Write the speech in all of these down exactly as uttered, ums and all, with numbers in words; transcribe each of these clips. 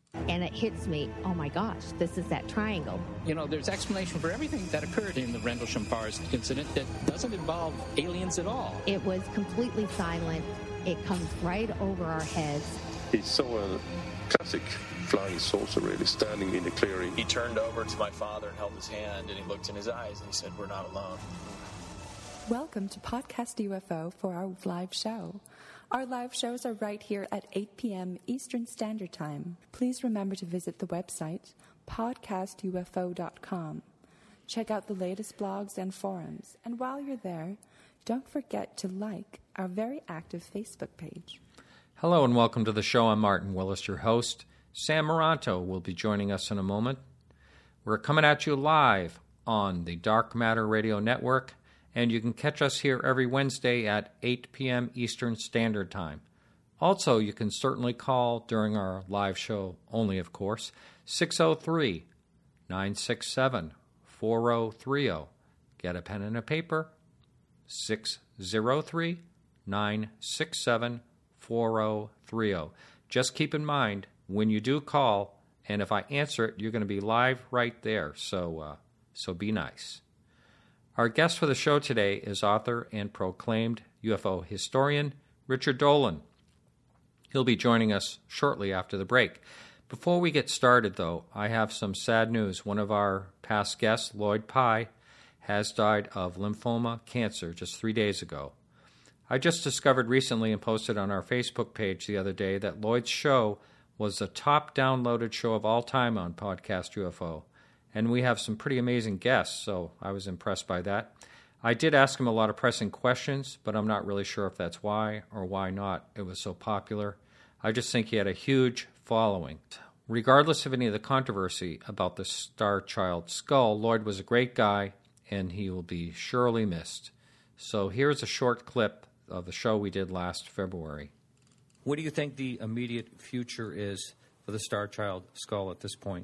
And it hits me, oh my gosh, this is that triangle. You know, there's explanation for everything that occurred in the Rendlesham-Fars incident that doesn't involve aliens at all. It was completely silent. It comes right over our heads. He saw a classic flying saucer really standing in the clearing. He turned over to my father and held his hand, and he looked in his eyes and he said, "We're not alone." Welcome to Podcast U F O for our live show. Our live shows are right here at eight p.m. Eastern Standard Time. Please remember to visit the website podcast U F O dot com. Check out the latest blogs and forums. And while you're there, don't forget to like our very active Facebook page. Hello and welcome to the show. I'm Martin Willis, your host. Sam Moranto will be joining us in a moment. We're coming at you live on the Dark Matter Radio Network, and you can catch us here every Wednesday at eight p.m. Eastern Standard Time. Also, you can certainly call during our live show, only of course, six oh three, nine six seven, four oh three oh. Get a pen and a paper, six oh three, nine six seven, four oh three oh. Just keep in mind, when you do call, and if I answer it, you're going to be live right there, so uh, so be nice. Our guest for the show today is author and proclaimed U F O historian Richard Dolan. He'll be joining us shortly after the break. Before we get started, though, I have some sad news. One of our past guests, Lloyd Pye, has died of lymphoma cancer just three days ago. I just discovered recently and posted on our Facebook page the other day that Lloyd's show was the top downloaded show of all time on Podcast U F O. And we have some pretty amazing guests, so I was impressed by that. I did ask him a lot of pressing questions, but I'm not really sure if that's why or why not it was so popular. I just think he had a huge following. Regardless of any of the controversy about the Star Child skull, Lloyd was a great guy, and he will be surely missed. So here's a short clip of the show we did last February. What do you think the immediate future is for the Star Child skull at this point?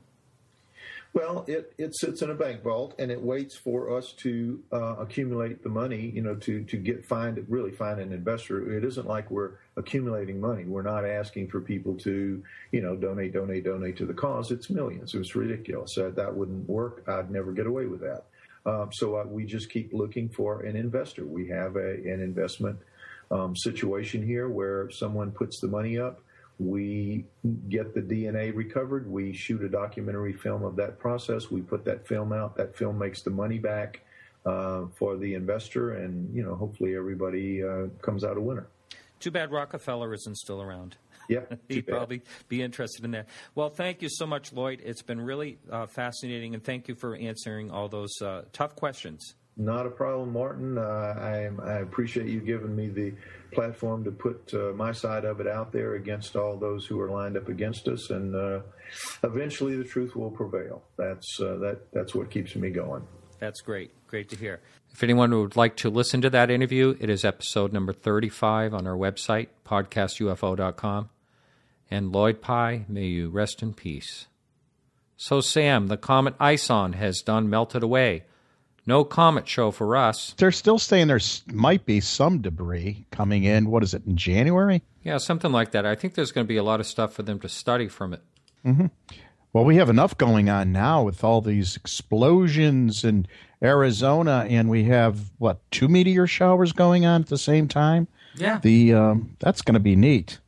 Well, it, it sits in a bank vault, and it waits for us to uh, accumulate the money, you know, to, to get find really find an investor. It isn't like we're accumulating money. We're not asking for people to, you know, donate, donate, donate to the cause. It's millions. It was ridiculous. That, that wouldn't work. I'd never get away with that. Um, so uh, we just keep looking for an investor. We have a, an investment um, situation here where someone puts the money up. We get the D N A recovered. We shoot a documentary film of that process. We put that film out. That film makes the money back uh, for the investor, and you know, hopefully everybody uh, comes out a winner. Too bad Rockefeller isn't still around. Yeah, he'd probably be interested in that. Well, thank you so much, Lloyd. It's been really uh, fascinating, and thank you for answering all those uh, tough questions. Not a problem, Martin. Uh, I, I appreciate you giving me the platform to put uh, my side of it out there against all those who are lined up against us, and uh, eventually the truth will prevail. That's uh, that. That's what keeps me going. That's great. Great to hear. If anyone would like to listen to that interview, it is episode number thirty-five on our website, podcast U F O dot com. And Lloyd Pye, may you rest in peace. So, Sam, the comet Ison has done melted away. No comet show for us. They're still saying there might be some debris coming in. What is it, in January? Yeah, something like that. I think there's going to be a lot of stuff for them to study from it. Mm-hmm. Well, we have enough going on now with all these explosions in Arizona, and we have, what, two meteor showers going on at the same time? Yeah. The um, that's going to be neat.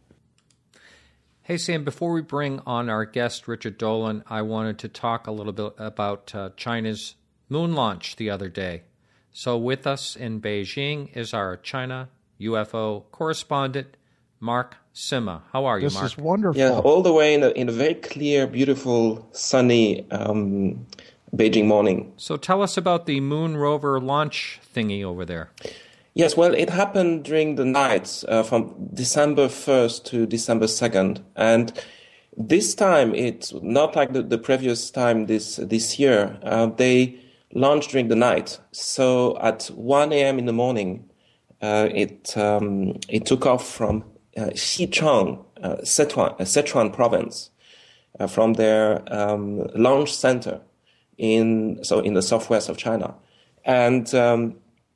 Hey, Sam, before we bring on our guest, Richard Dolan, I wanted to talk a little bit about uh, China's moon launch the other day. So with us in Beijing is our China U F O correspondent, Mark Sima. How are you, this Mark? This is wonderful. Yeah, all the way in a, in a very clear, beautiful, sunny um, Beijing morning. So tell us about the moon rover launch thingy over there. Yes, well, it happened during the night uh, from December first to December second. And this time, it's not like the, the previous time this this year. Uh, they launched during the night. So at one a.m. in the morning, uh, it um, it took off from uh, Xichang, uh, Sichuan, uh, Sichuan province, uh, from their um, launch center in so in the southwest of China, and um,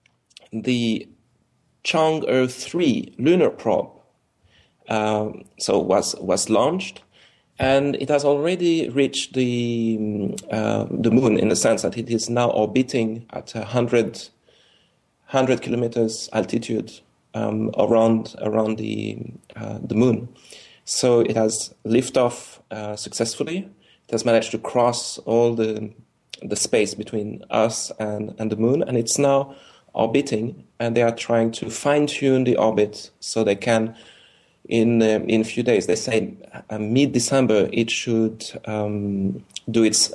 the Chang'e three lunar probe um, so was was launched. and it has already reached the uh, the moon in the sense that it is now orbiting at one hundred, one hundred kilometers altitude um, around around the uh, the moon. So it has liftoff uh, successfully. It has managed to cross all the the space between us and, and the moon, and it's now orbiting, and they are trying to fine-tune the orbit so they can, in uh, in a few days, they say uh, mid-December, it should um, do its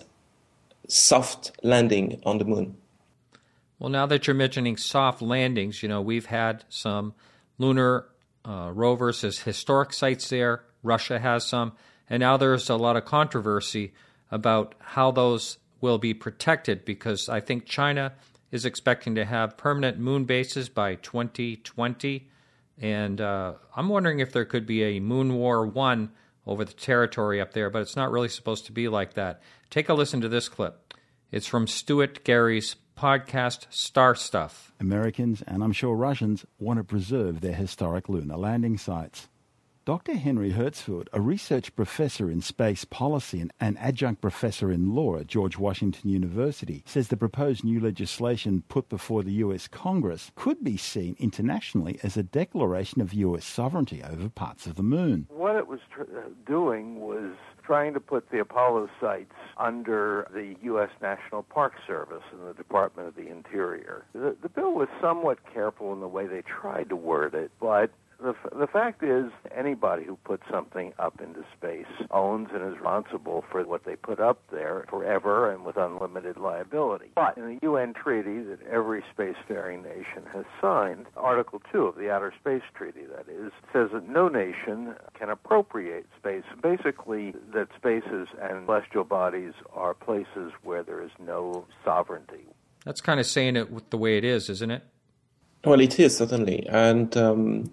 soft landing on the moon. Well, now that you're mentioning soft landings, you know, we've had some lunar uh, rovers as historic sites there. Russia has some, and now there's a lot of controversy about how those will be protected, because I think China is expecting to have permanent moon bases by twenty twenty, and uh, I'm wondering if there could be a Moon War One over the territory up there, but it's not really supposed to be like that. Take a listen to this clip. It's from Stuart Gary's podcast, Star Stuff. Americans, and I'm sure Russians, want to preserve their historic lunar landing sites. Doctor Henry Hertzfeld, a research professor in space policy and an adjunct professor in law at George Washington University, says the proposed new legislation put before the U S Congress could be seen internationally as a declaration of U S sovereignty over parts of the moon. What it was tr- doing was trying to put the Apollo sites under the U S National Park Service and the Department of the Interior. The, the bill was somewhat careful in the way they tried to word it, but The, the fact is, anybody who puts something up into space owns and is responsible for what they put up there forever and with unlimited liability. But in the U N treaty that every spacefaring nation has signed, Article two of the Outer Space Treaty, that is, says that no nation can appropriate space. Basically, that spaces and celestial bodies are places where there is no sovereignty. That's kind of saying it the way it is, isn't it? Well, it is, certainly. And um,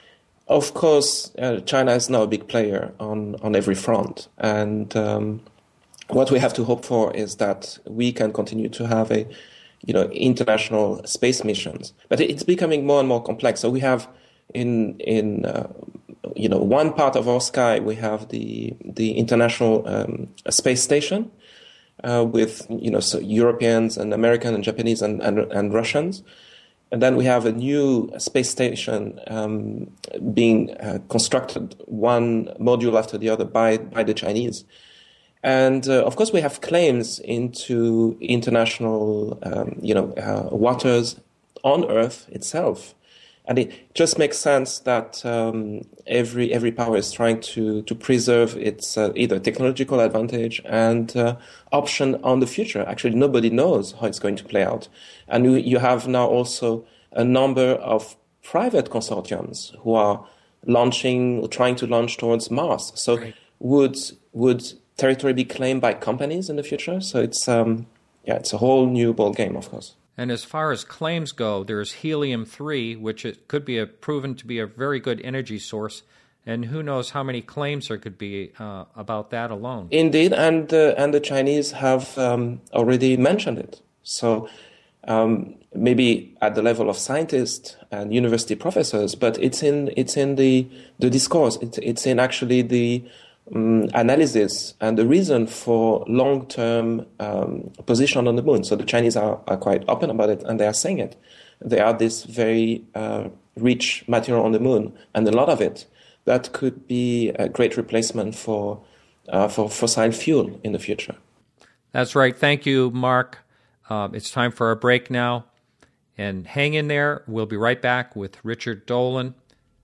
of course, uh, China is now a big player on, on every front. And um, what we have to hope for is that we can continue to have a, you know, international space missions. But it's becoming more and more complex. So we have in, in uh, you know, one part of our sky, we have the, the International um, Space Station uh, with, you know, so Europeans and Americans and Japanese and, and, and Russians. And then we have a new space station um, being uh, constructed, one module after the other, by, by the Chinese. And uh, of course, we have claims into international, um, you know, uh, waters on Earth itself. And it just makes sense that um, every every power is trying to to preserve its uh, either technological advantage and uh, option on the future. Actually, nobody knows how it's going to play out. And you, you have now also a number of private consortiums who are launching, trying to launch towards Mars. So right. would would territory be claimed by companies in the future? So it's um, yeah, it's a whole new ball game, of course. And as far as claims go, there's helium three, which it could be a, proven to be a very good energy source. And who knows how many claims there could be uh, about that alone. Indeed, and, uh, and the Chinese have um, already mentioned it. So um, maybe at the level of scientists and university professors, but it's in it's in the, the discourse. It, it's in actually the Um, analysis and the reason for long-term um, position on the moon. So the Chinese are, are quite open about it, and they are saying it. There are this very uh, rich material on the moon, and a lot of it that could be a great replacement for uh, for fossil fuel in the future. That's right. Thank you, Mark. Uh, it's time for a break now, and hang in there. We'll be right back with Richard Dolan,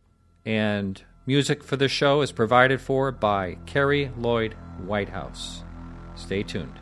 and music for the show is provided for by Carrie Lloyd Whitehouse. Stay tuned.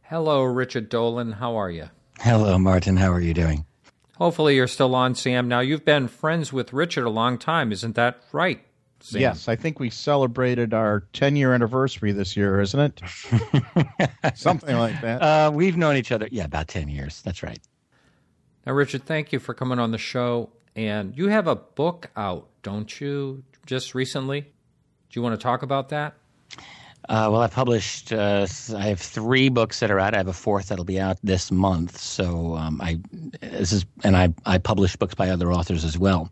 Hello, Richard Dolan. How are you? Hello, Martin. How are you doing? Hopefully you're still on, Sam. Now, you've been friends with Richard a long time. Isn't that right, Sam? Yes, I think we celebrated our ten-year anniversary this year, isn't it? Something like that. Uh, we've known each other, yeah, about ten years. That's right. Now, Richard, thank you for coming on the show. And you have a book out, don't you, just recently? Do you want to talk about that? Uh, well, I've published, uh, I have three books that are out. I have a fourth that'll be out this month. So um, I, this is, and I, I publish books by other authors as well.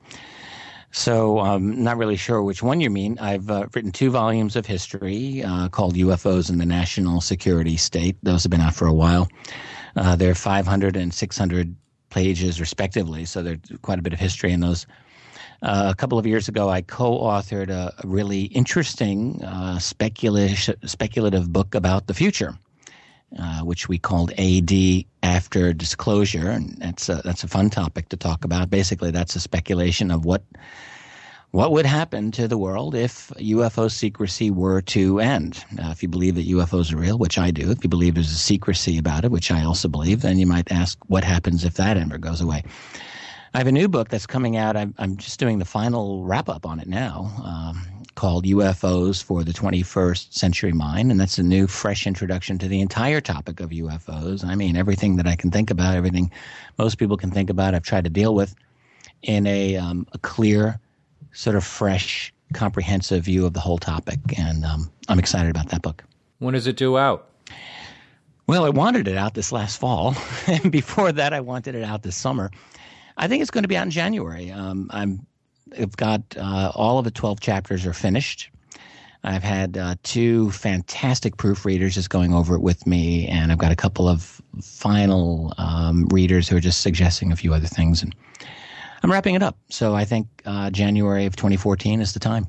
So I'm not really sure which one you mean. I've uh, written two volumes of history uh, called U F Os in the National Security State. Those have been out for a while. Uh, they're five hundred and six hundred pages respectively, so there's quite a bit of history in those. Uh, a couple of years ago, I co-authored a, a really interesting uh, speculative, speculative book about the future, uh, which we called A D After Disclosure, and that's a, that's a fun topic to talk about. Basically, that's a speculation of what what would happen to the world if U F O secrecy were to end. Uh, if you believe that U F Os are real, which I do, if you believe there's a secrecy about it, which I also believe, then you might ask what happens if that ever goes away. I have a new book that's coming out. I'm, I'm just doing the final wrap-up on it now, um, called U F Os for the twenty-first Century Mind, and that's a new, fresh introduction to the entire topic of U F Os. I mean, everything that I can think about, everything most people can think about, I've tried to deal with in a, um, a clear, sort of fresh, comprehensive view of the whole topic, and um, I'm excited about that book. When is it due out? Well, I wanted it out this last fall, and before that I wanted it out this summer. I think it's going to be out in January. Um, I'm, I've got uh, all of the twelve chapters are finished. I've had uh, two fantastic proofreaders just going over it with me, and I've got a couple of final um, readers who are just suggesting a few other things. And I'm wrapping it up. So I think uh, January of twenty fourteen is the time.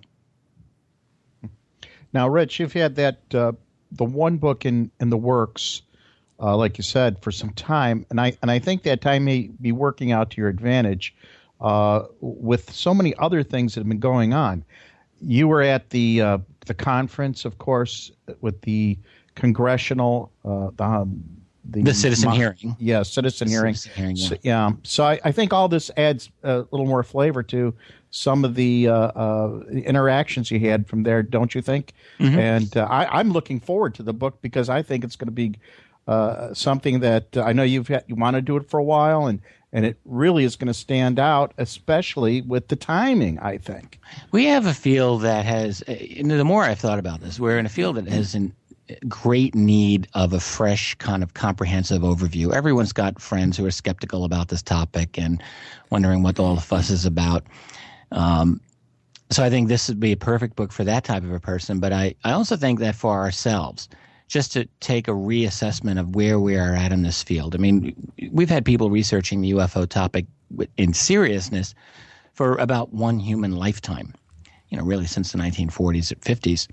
Now, Rich, you've had that uh, the one book in, in the works, Uh, like you said, for some time, and I and I think that time may be working out to your advantage uh, with so many other things that have been going on. You were at the uh, the conference, of course, with the congressional uh, the, um, the the citizen mo- hearing. Yeah, citizen the hearing. Citizen hearing yeah. So, yeah. So I, I think all this adds a little more flavor to some of the uh, uh, interactions you had from there, don't you think? Mm-hmm. And uh, I, I'm looking forward to the book because I think it's going to be Uh, something that uh, I know you've had, you want to do it for a while, and, and it really is going to stand out, especially with the timing, I think. We have a field that has, uh, the more I've thought about this, we're in a field that has a great need of a fresh kind of comprehensive overview. Everyone's got friends who are skeptical about this topic and wondering what all the fuss is about. Um, so I think this would be a perfect book for that type of a person, but I, I also think that for ourselves, just to take a reassessment of where we are at in this field. I mean, we've had people researching the U F O topic in seriousness for about one human lifetime, you know, really since the nineteen forties or fifties.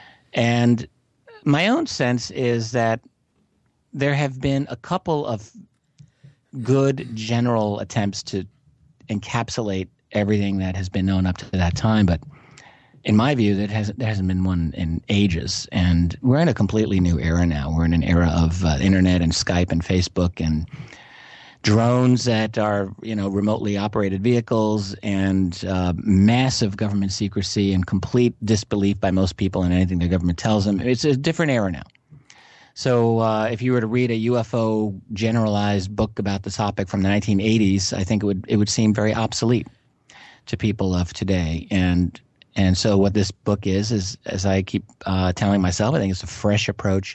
And my own sense is that there have been a couple of good general attempts to encapsulate everything that has been known up to that time, but in my view, that hasn't, there hasn't been one in ages, and we're in a completely new era now. We're in an era of uh, internet and Skype and Facebook and drones that are, you know, remotely operated vehicles, and uh, massive government secrecy and complete disbelief by most people in anything the government tells them. It's a different era now. So uh, if you were to read a U F O generalized book about the topic from the nineteen eighties, I think it would it would seem very obsolete to people of today. And And so what this book is, is as I keep uh, telling myself, I think it's a fresh approach.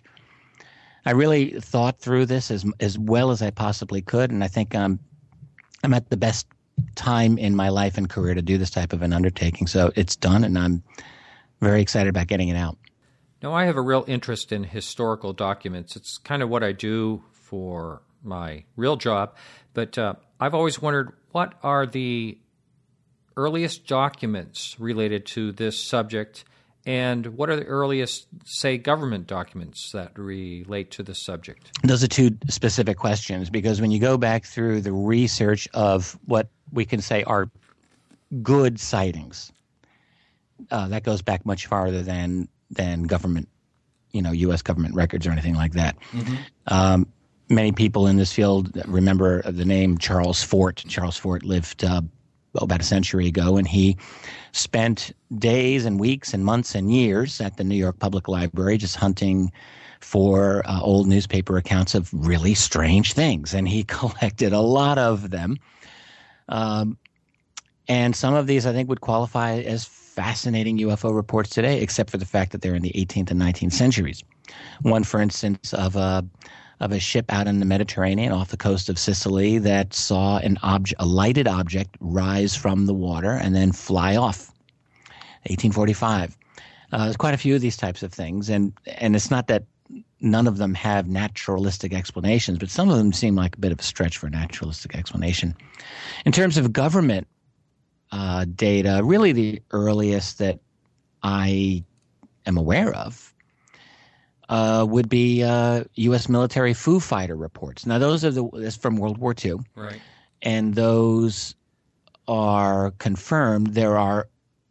I really thought through this as as well as I possibly could, and I think um, I'm at the best time in my life and career to do this type of an undertaking. So it's done, and I'm very excited about getting it out. Now, I have a real interest in historical documents. It's kind of what I do for my real job, but uh, I've always wondered, what are the earliest documents related to this subject, and what are the earliest, say, government documents that relate to this subject? Those are two specific questions, because when you go back through the research of what we can say are good sightings, uh, that goes back much farther than than government you know, U S government records or anything like that. Mm-hmm. Um, many people in this field remember the name Charles Fort. Charles Fort lived uh, about a century ago, and he spent days and weeks and months and years at the New York Public Library just hunting for uh, old newspaper accounts of really strange things, and he collected a lot of them. Um, and some of these, I think, would qualify as fascinating U F O reports today, except for the fact that they're in the eighteenth and nineteenth centuries. One, for instance, of a of a ship out in the Mediterranean off the coast of Sicily that saw an object, a lighted object, rise from the water and then fly off. eighteen forty-five. Uh, there's quite a few of these types of things, and and it's not that none of them have naturalistic explanations, but some of them seem like a bit of a stretch for a naturalistic explanation. In terms of government uh, data, really the earliest that I am aware of uh, would be uh, U S military Foo Fighter reports. Now, those are the that's from World War Two, right? And those are confirmed. There are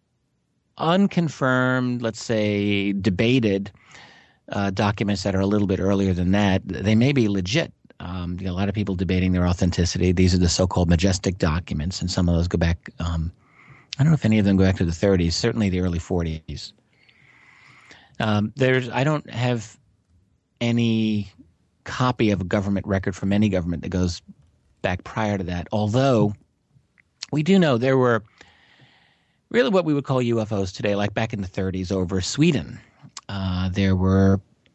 unconfirmed, let's say, debated uh, documents that are a little bit earlier than that. They may be legit. Um, you know, a lot of people debating their authenticity. These are the so-called majestic documents, and some of those go back. Um, I don't know if any of them go back to the thirties. Certainly, the early forties. Um, there's. I don't have any copy of a government record from any government that goes back prior to that. Although we do know there were really what we would call U F Os today, like back in the thirties over Sweden. Uh, there were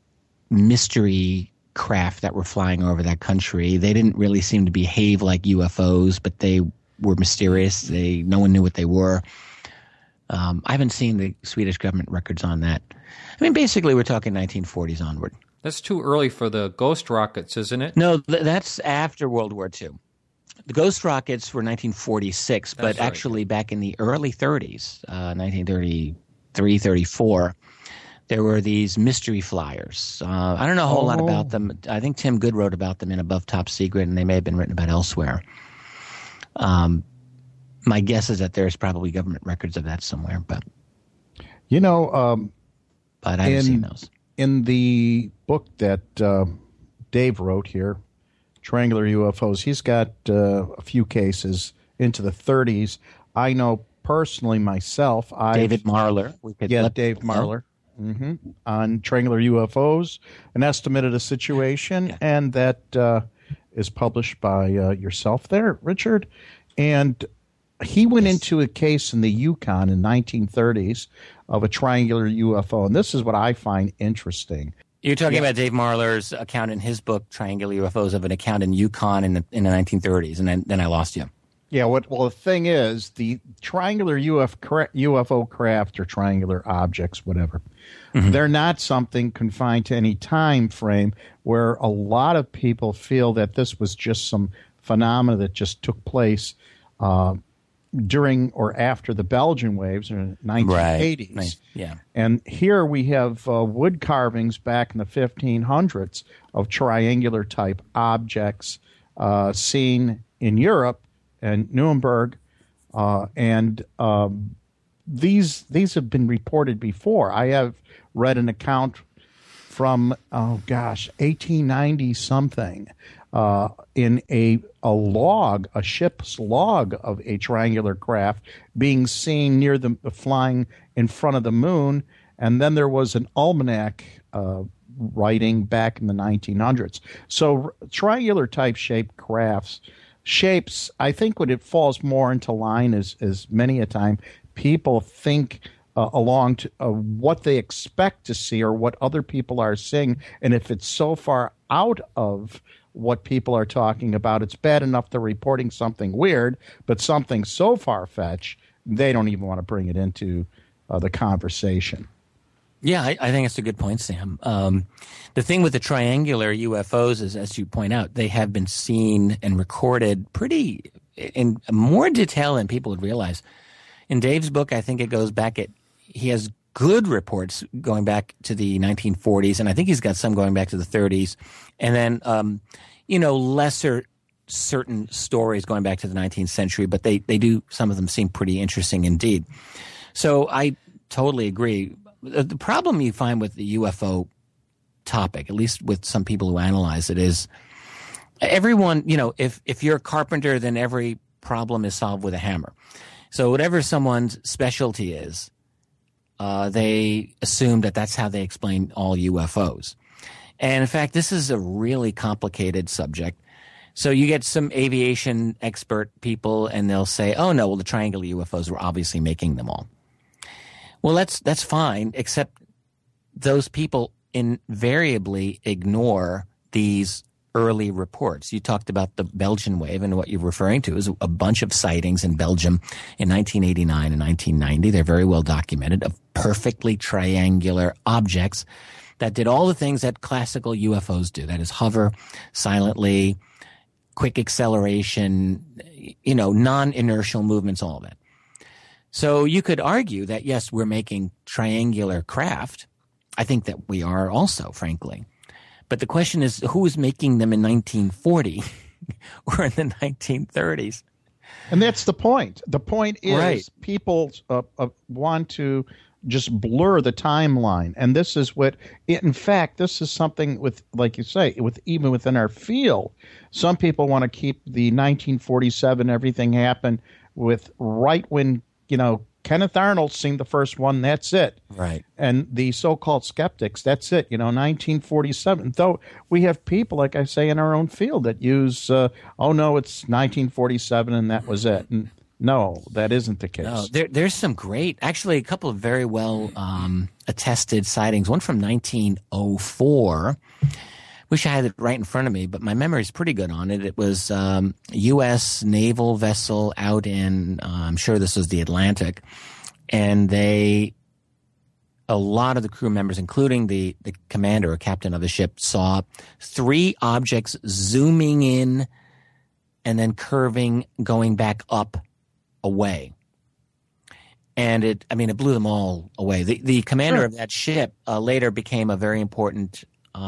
mystery craft that were flying over that country. They didn't really seem to behave like U F Os, but they were mysterious. They no one knew what they were. Um, I haven't seen the Swedish government records on that. I mean, basically, we're talking nineteen forties onward. That's too early for the Ghost rockets, isn't it? No, th- that's after World War Two. The Ghost rockets were nineteen forty-six, That's but right. actually back in the early thirties, uh, nineteen thirty-three, thirty-four, there were these mystery flyers. Uh, I don't know a whole Oh. lot about them. I think Tim Good wrote about them in Above Top Secret, and they may have been written about elsewhere. Um, my guess is that there's probably government records of that somewhere, but You know, um, but I haven't in, seen those. In the book that uh, Dave wrote here, Triangular U F Os, he's got uh, a few cases into the thirties. I know personally myself. I've, David Marler. We could yeah, let Dave people know. Marler. Mm-hmm. On Triangular U F Os, an estimate of the situation, Yeah. and that uh, is published by uh, yourself there, Richard. And he went into a case in the Yukon in nineteen thirties of a triangular U F O, and this is what I find interesting. You're talking Yeah. about Dave Marler's account in his book, Triangular U F Os, of an account in Yukon in the, in the nineteen thirties, and then, then I lost you. Yeah, what? Well, the thing is, the triangular U F, U F O craft or triangular objects, whatever, Mm-hmm. they're not something confined to any time frame where a lot of people feel that this was just some phenomena that just took place uh, during or after the Belgian waves in the nineteen eighties. Right. Nice. Yeah. And here we have uh, wood carvings back in the fifteen hundreds of triangular type objects uh, seen in Europe and Nuremberg, uh, and um, these these have been reported before. I have read an account from oh gosh, eighteen ninety something, uh, in a a log, a ship's log of a triangular craft being seen near the flying in front of the moon, and then there was an almanac uh, writing back in the nineteen hundreds. So triangular type shaped crafts. Shapes, I think what it falls more into line is, is many a time people think uh, along to uh, what they expect to see or what other people are seeing. And if it's so far out of what people are talking about, it's bad enough they're reporting something weird, but something so far-fetched, they don't even want to bring it into uh, the conversation. Yeah, I, I think it's a good point, Sam. Um, the thing with the triangular U F Os is, as you point out, they have been seen and recorded pretty in more detail than people would realize. In Dave's book, I think it goes back at he has good reports going back to the nineteen forties, and I think he's got some going back to the thirties, and then um, you know lesser certain stories going back to the nineteenth century. But they they do some of them seem pretty interesting indeed. So I totally agree. The problem you find with the U F O topic, at least with some people who analyze it, is everyone, you know, if, if you're a carpenter, then every problem is solved with a hammer. So whatever someone's specialty is, uh, they assume that that's how they explain all U F Os. And in fact, this is a really complicated subject. So you get some aviation expert people and they'll say, oh no, well the triangular U F Os were obviously making them all. Well, that's, that's fine, except those people invariably ignore these early reports. You talked about the Belgian wave, and what you're referring to is a bunch of sightings in Belgium in nineteen eighty-nine and nineteen ninety. They're very well documented, of perfectly triangular objects that did all the things that classical U F Os do. That is, hover silently, quick acceleration, you know, non-inertial movements, all of that. So you could argue that, yes, we're making triangular craft. I think that we are also, frankly. But the question is, who was making them in nineteen forty or in the nineteen thirties? And that's the point. The point is right. people uh, uh, want to just blur the timeline. And this is what, in fact, this is something with, like you say, with even within our field, some people want to keep the nineteen forty-seven everything happened with right when, you know, Kenneth Arnold seemed the first one, that's it. Right. And the so-called skeptics, that's it, you know, nineteen forty-seven. Though we have people, like I say, in our own field that use, uh, oh, no, it's nineteen forty-seven and that was it. And no, that isn't the case. No, there, there's some great, actually a couple of very well um, attested sightings. One from nineteen oh four. Wish I had it right in front of me, but my memory is pretty good on it. It was um, a U S naval vessel out in, uh, I'm sure this was the Atlantic, and they, a lot of the crew members, including the, the commander or captain of the ship, saw three objects zooming in and then curving, going back up away. And it, I mean, it blew them all away. The, the commander Sure. of that ship uh, later became a very important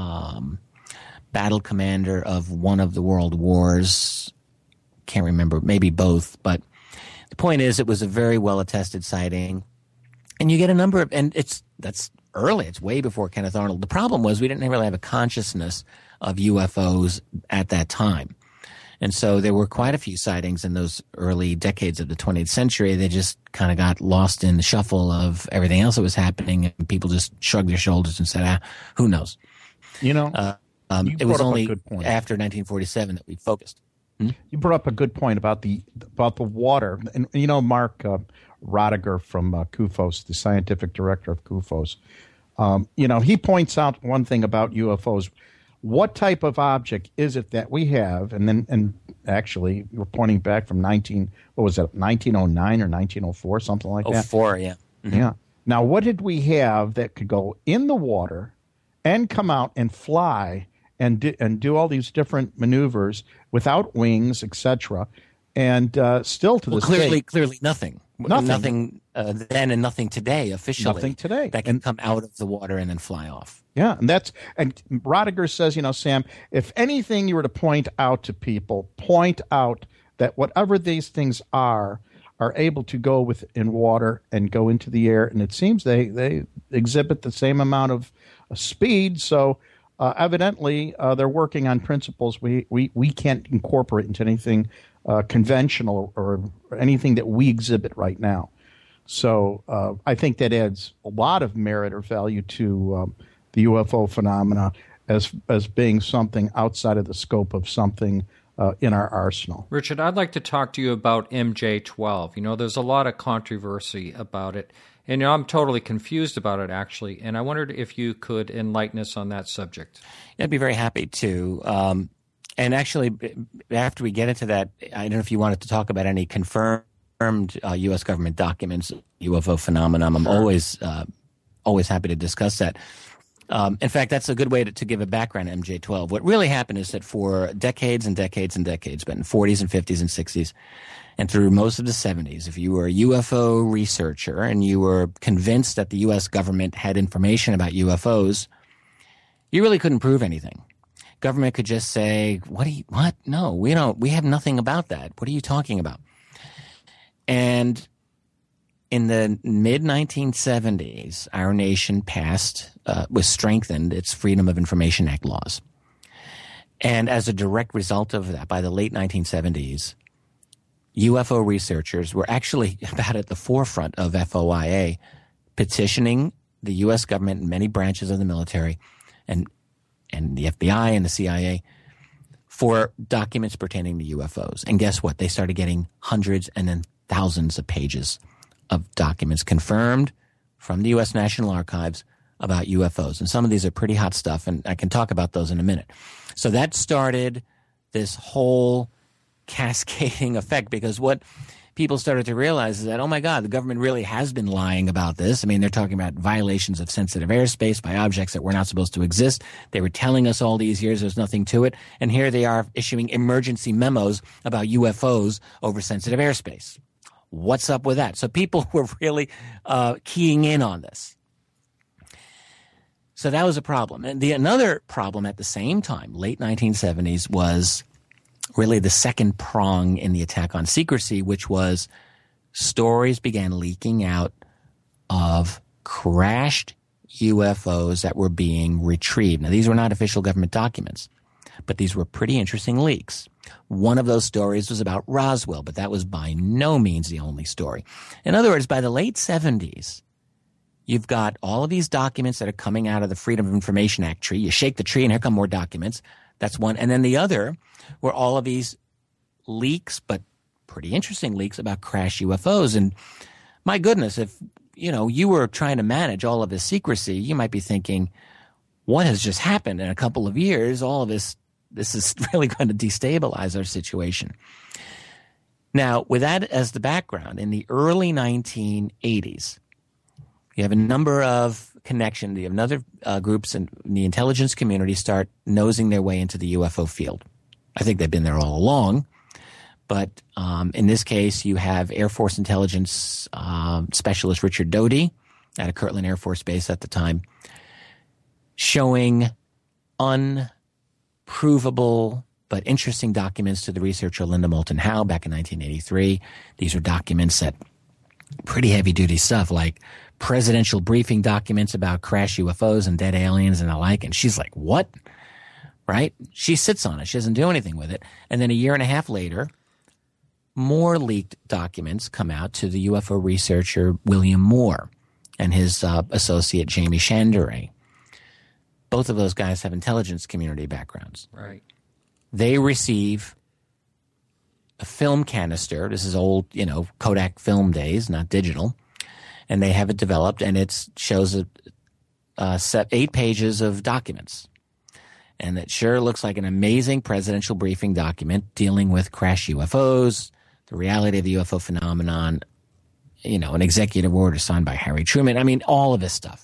um, battle commander of one of the world wars. Can't remember, maybe both. But the point is, it was a very well attested sighting. And you get a number of, and it's, that's early. It's way before Kenneth Arnold. The problem was we didn't really have a consciousness of U F Os at that time. And so there were quite a few sightings in those early decades of the twentieth century. They just kind of got lost in the shuffle of everything else that was happening, and people just shrugged their shoulders and said, ah, who knows? You know, uh, um, you it was brought up a only good point. after nineteen forty-seven that we focused. Hmm? You brought up a good point about the about the water. And, you know, Mark uh, Rodiger from uh, C U F O S, the scientific director of C U F O S, um, you know, he points out one thing about U F Os. What type of object is it that we have? And then, and actually, we're pointing back from nineteen. What was it? nineteen oh nine or nineteen oh four, something like that. Oh four, yeah, mm-hmm. yeah. Now, what did we have that could go in the water and come out and fly and do, and do all these different maneuvers without wings, et cetera, and uh, still to well, this clearly, day, clearly nothing. Nothing. Nothing uh, then and nothing today, officially. Nothing today. That can and, come out of the water and then fly off. Yeah, and that's and Rodiger says, you know, Sam, if anything you were to point out to people, point out that whatever these things are, are able to go within water and go into the air, and it seems they, they exhibit the same amount of uh, speed, so uh, evidently uh, they're working on principles we, we, we can't incorporate into anything uh, conventional or, or anything that we exhibit right now. So uh, I think that adds a lot of merit or value to um, the U F O phenomena as as being something outside of the scope of something uh, in our arsenal. Richard, I'd like to talk to you about M J twelve. You know, there's a lot of controversy about it, and you know, I'm totally confused about it, actually, and I wondered if you could enlighten us on that subject. I'd be very happy to. Um, and actually, after we get into that, I don't know if you wanted to talk about any confirmed uh, U S government documents, U F O phenomenon. I'm sure. always uh, always happy to discuss that. Um, in fact, that's a good way to, to give a background on M J twelve. What really happened is that for decades and decades and decades, but in forties and fifties and sixties, and through most of the seventies, if you were a U F O researcher and you were convinced that the U S government had information about U F Os, you really couldn't prove anything. Government could just say, "What? Do you, what? No, we don't. We have nothing about that. What are you talking about?" And in the mid nineteen seventies, our nation passed, uh, was strengthened its Freedom of Information Act laws. And as a direct result of that, by the late nineteen seventies, U F O researchers were actually about at the forefront of F O I A, petitioning the U S government and many branches of the military and and the F B I and the C I A for documents pertaining to U F Os. And guess what? They started getting hundreds and then thousands of pages of documents confirmed from the U S National Archives about U F Os. And some of these are pretty hot stuff, and I can talk about those in a minute. So that started this whole cascading effect, because what people started to realize is that, oh my God, the government really has been lying about this. I mean, they're talking about violations of sensitive airspace by objects that were not supposed to exist. They were telling us all these years there's nothing to it. And here they are issuing emergency memos about U F Os over sensitive airspace. What's up with that? So people were really uh, keying in on this. So that was a problem. And the another problem at the same time, late nineteen seventies, was really the second prong in the attack on secrecy, which was stories began leaking out of crashed U F Os that were being retrieved. Now, these were not official government documents, but these were pretty interesting leaks. One of those stories was about Roswell, but that was by no means the only story. In other words, by the late seventies, you've got all of these documents that are coming out of the Freedom of Information Act tree. You shake the tree and here come more documents. That's one. And then the other were all of these leaks, but pretty interesting leaks about crashed U F Os. And my goodness, if, you know, you were trying to manage all of this secrecy, you might be thinking, what has just happened in a couple of years? All of this, this is really going to destabilize our situation. Now, with that as the background, in the early nineteen eighties, you have a number of connections. You have other uh, groups in the intelligence community start nosing their way into the U F O field. I think they've been there all along. But um, in this case, you have Air Force intelligence uh, specialist Richard Doty at a Kirtland Air Force Base at the time, showing unprovable but interesting documents to the researcher Linda Moulton Howe back in nineteen eighty-three. These are documents that pretty heavy-duty stuff like presidential briefing documents about crashed U F Os and dead aliens and the like. And she's like, what? Right? She sits on it. She doesn't do anything with it. And then a year and a half later, more leaked documents come out to the U F O researcher William Moore and his uh, associate Jamie Chandray. Both of those guys have intelligence community backgrounds. Right. They receive a film canister. This is old, you know, Kodak film days, not digital. And they have it developed, and it shows a, a set eight pages of documents. And it sure looks like an amazing presidential briefing document dealing with crashed U F Os, the reality of the U F O phenomenon, you know, an executive order signed by Harry Truman. I mean, all of this stuff.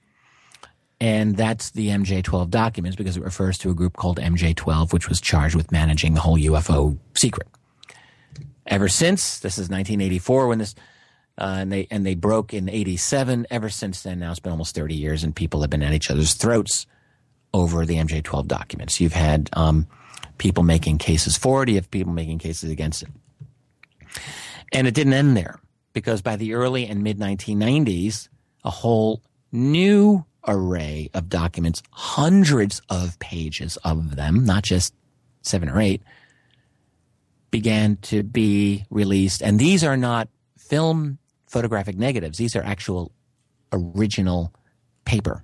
And that's the M J twelve documents because it refers to a group called M J twelve, which was charged with managing the whole U F O secret. Ever since, this is nineteen eighty-four when this, uh, and they and they broke in eighty-seven. Ever since then, now it's been almost thirty years, and people have been at each other's throats over the M J twelve documents. You've had um, people making cases for it. You have people making cases against it. And it didn't end there, because by the early and mid nineteen nineties, a whole new array of documents, hundreds of pages of them, not just seven or eight, began to be released. And these are not film photographic negatives. These are actual original paper.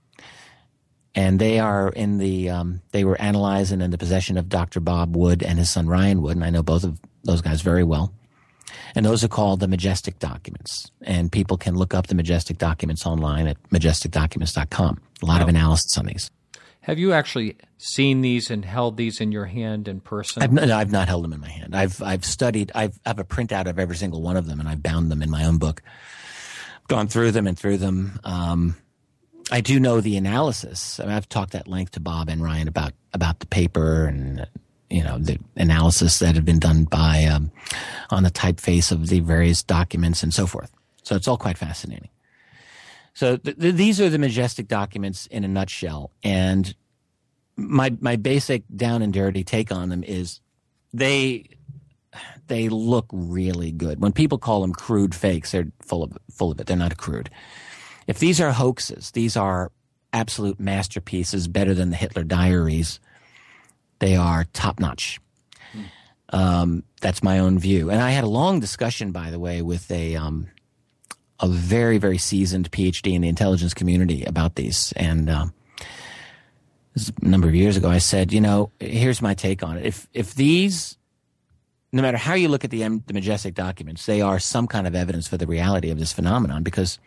And they are in the, um, they were analyzed and in the possession of Doctor Bob Wood and his son Ryan Wood, and I know both of those guys very well. And those are called the Majestic Documents. And people can look up the Majestic Documents online at majestic documents dot com. A lot wow. of analysis on these. Have you actually seen these and held these in your hand in person? I've not, I've not held them in my hand. I've I've studied. I've I have a printout of every single one of them, and I've bound them in my own book. Gone through them and through them. Um, I do know the analysis. I mean, I've talked at length to Bob and Ryan about about the paper and, you know, the analysis that had been done by um, on the typeface of the various documents and so forth. So it's all quite fascinating. So th- th- these are the Majestic Documents in a nutshell. And my my basic down and dirty take on them is they they look really good. When people call them crude fakes, they're full of full of it. They're not crude. If these are hoaxes, these are absolute masterpieces, better than the Hitler Diaries. They are top notch. Hmm. Um, that's my own view. And I had a long discussion, by the way, with a um, a very very seasoned PhD in the intelligence community about these. And um, this is a number of years ago. I said, you know, here's my take on it. If if these No matter how you look at the, the Majestic documents, they are some kind of evidence for the reality of this phenomenon, because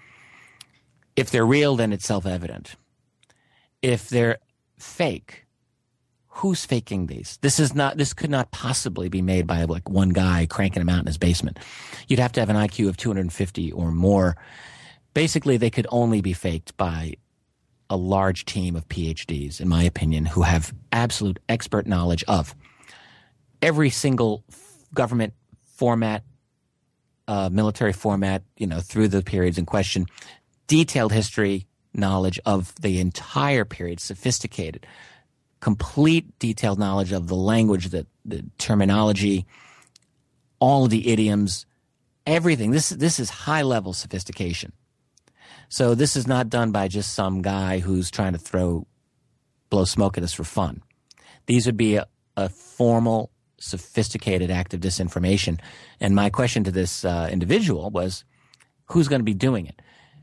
if they're real, then it's self-evident. If they're fake, who's faking these? This is not. This could not possibly be made by like one guy cranking them out in his basement. You'd have to have an I Q of two hundred fifty or more. Basically, they could only be faked by a large team of PhDs, in my opinion, who have absolute expert knowledge of every single government format, uh, military format, you know, through the periods in question, detailed history knowledge of the entire period, sophisticated, complete detailed knowledge of the language, the, the terminology, all of the idioms, everything. This, this is high-level sophistication. So this is not done by just some guy who's trying to throw, blow smoke at us for fun. These would be a, a formal, sophisticated act of disinformation. And my question to this uh, individual was, who's going to be doing it?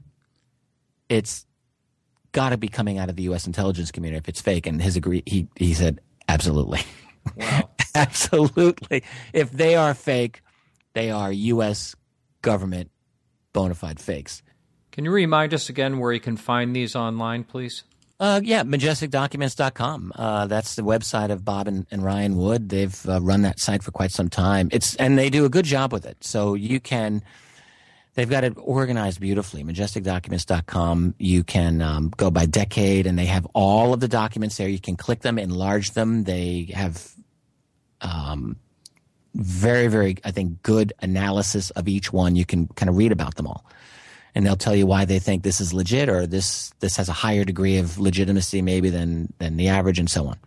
It's got to be coming out of the U S intelligence community if it's fake. And his agree, he, he said, absolutely. Wow. Absolutely. If they are fake, they are U S government bona fide fakes. Can you remind us again where you can find these online, please? Uh, yeah, majestic documents dot com. Uh, that's the website of Bob and, and Ryan Wood. They've uh, run that site for quite some time. It's and they do a good job with it. So you can, they've got it organized beautifully. majestic documents dot com. You can um, go by decade, and they have all of the documents there. You can click them, enlarge them. They have um, very, very, I think, good analysis of each one. You can kind of read about them all. And they'll tell you why they think this is legit, or this this has a higher degree of legitimacy maybe than than the average, and so on.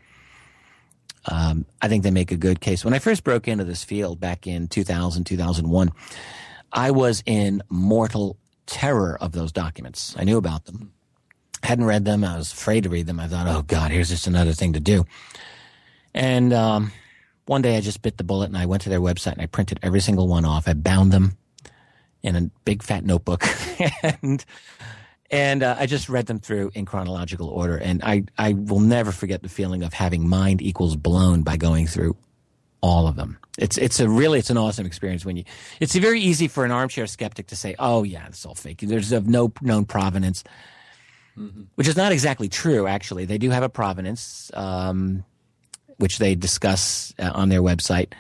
Um, I think they make a good case. When I first broke into this field back in two thousand, two thousand one, I was in mortal terror of those documents. I knew about them. Hadn't read them. I was afraid to read them. I thought, oh, God, here's just another thing to do. And um, one day I just bit the bullet, and I went to their website, and I printed every single one off. I bound them in a big fat notebook, and and uh, I just read them through in chronological order. And I, I will never forget the feeling of having mind equals blown by going through all of them. It's it's a really it's an awesome experience when you. It's very easy for an armchair skeptic to say, "Oh yeah, it's all fake. There's of no known provenance," mm-hmm. which is not exactly true. Actually, they do have a provenance, um, which they discuss uh, on their website.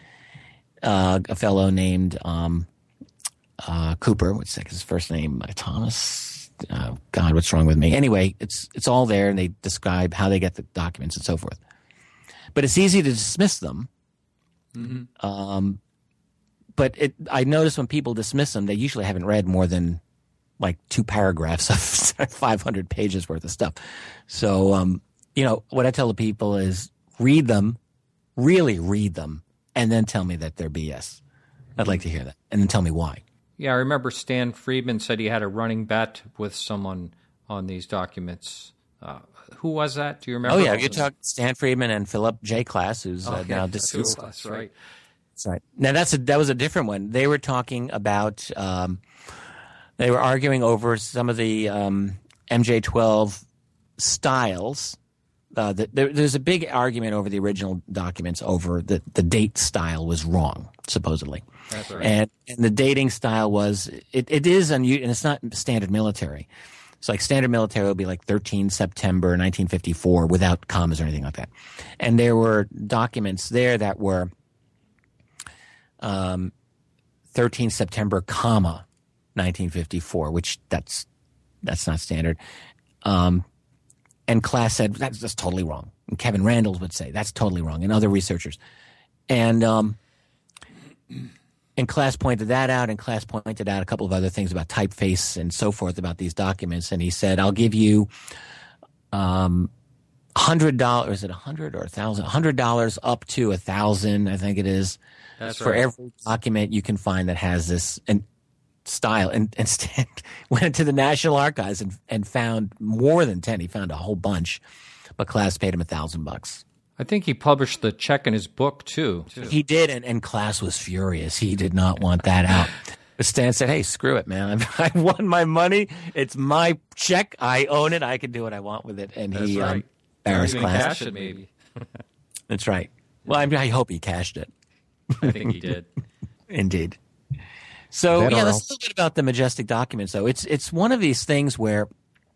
Uh, a fellow named. Um, Uh, Cooper, what's his first name? Uh, Thomas. Oh, God, what's wrong with me? Anyway, it's it's all there, and they describe how they get the documents and so forth. But it's easy to dismiss them. Mm-hmm. Um, but it, I notice when people dismiss them, they usually haven't read more than like two paragraphs of five hundred pages worth of stuff. So, um, you know, what I tell the people is read them, really read them, and then tell me that they're B S. I'd like to hear that, and then tell me why. Yeah, I remember Stan Friedman said he had a running bet with someone on these documents. Uh, who was that? Do you remember? Oh, yeah, you talked Stan Friedman and Philip J. Klass, who's uh, okay. now deceased. That's right. That's right. Now, that's a, that was a different one. They were talking about, um, they were arguing over some of the um, M J twelve styles. Uh, the, there, there's a big argument over the original documents over the, the date style was wrong, supposedly. That's right. And, and the dating style was, it, it is unusual, and it's not standard military. It's like standard military would be like thirteen September nineteen fifty-four without commas or anything like that. And there were documents there that were um, thirteen September, comma, nineteen fifty-four, which that's that's not standard. Um, and Klass said, that's just totally wrong. And Kevin Randall would say, that's totally wrong, and other researchers. And um, and Klass pointed that out, and Klass pointed out a couple of other things about typeface and so forth about these documents. And he said, I'll give you um, hundred dollars. Is it a hundred or a thousand? A hundred dollars up to a thousand, I think it is. That's for right. every document you can find that has this and style. And instead went to the National Archives and, and found more than ten. He found a whole bunch, but Class paid him a thousand bucks. I think he published the check in his book too. too. He did, and, and Class was furious. He did not want that out. But Stan said, "Hey, screw it, man! I won my money. It's my check. I own it. I can do what I want with it." And That's he right. um, embarrassed Even Class. cash it, maybe. That's right. Well, I, mean, I hope he cashed it. I think he did. Indeed. So That yeah, or let's else. a little bit about the Majestic documents. Though it's it's one of these things where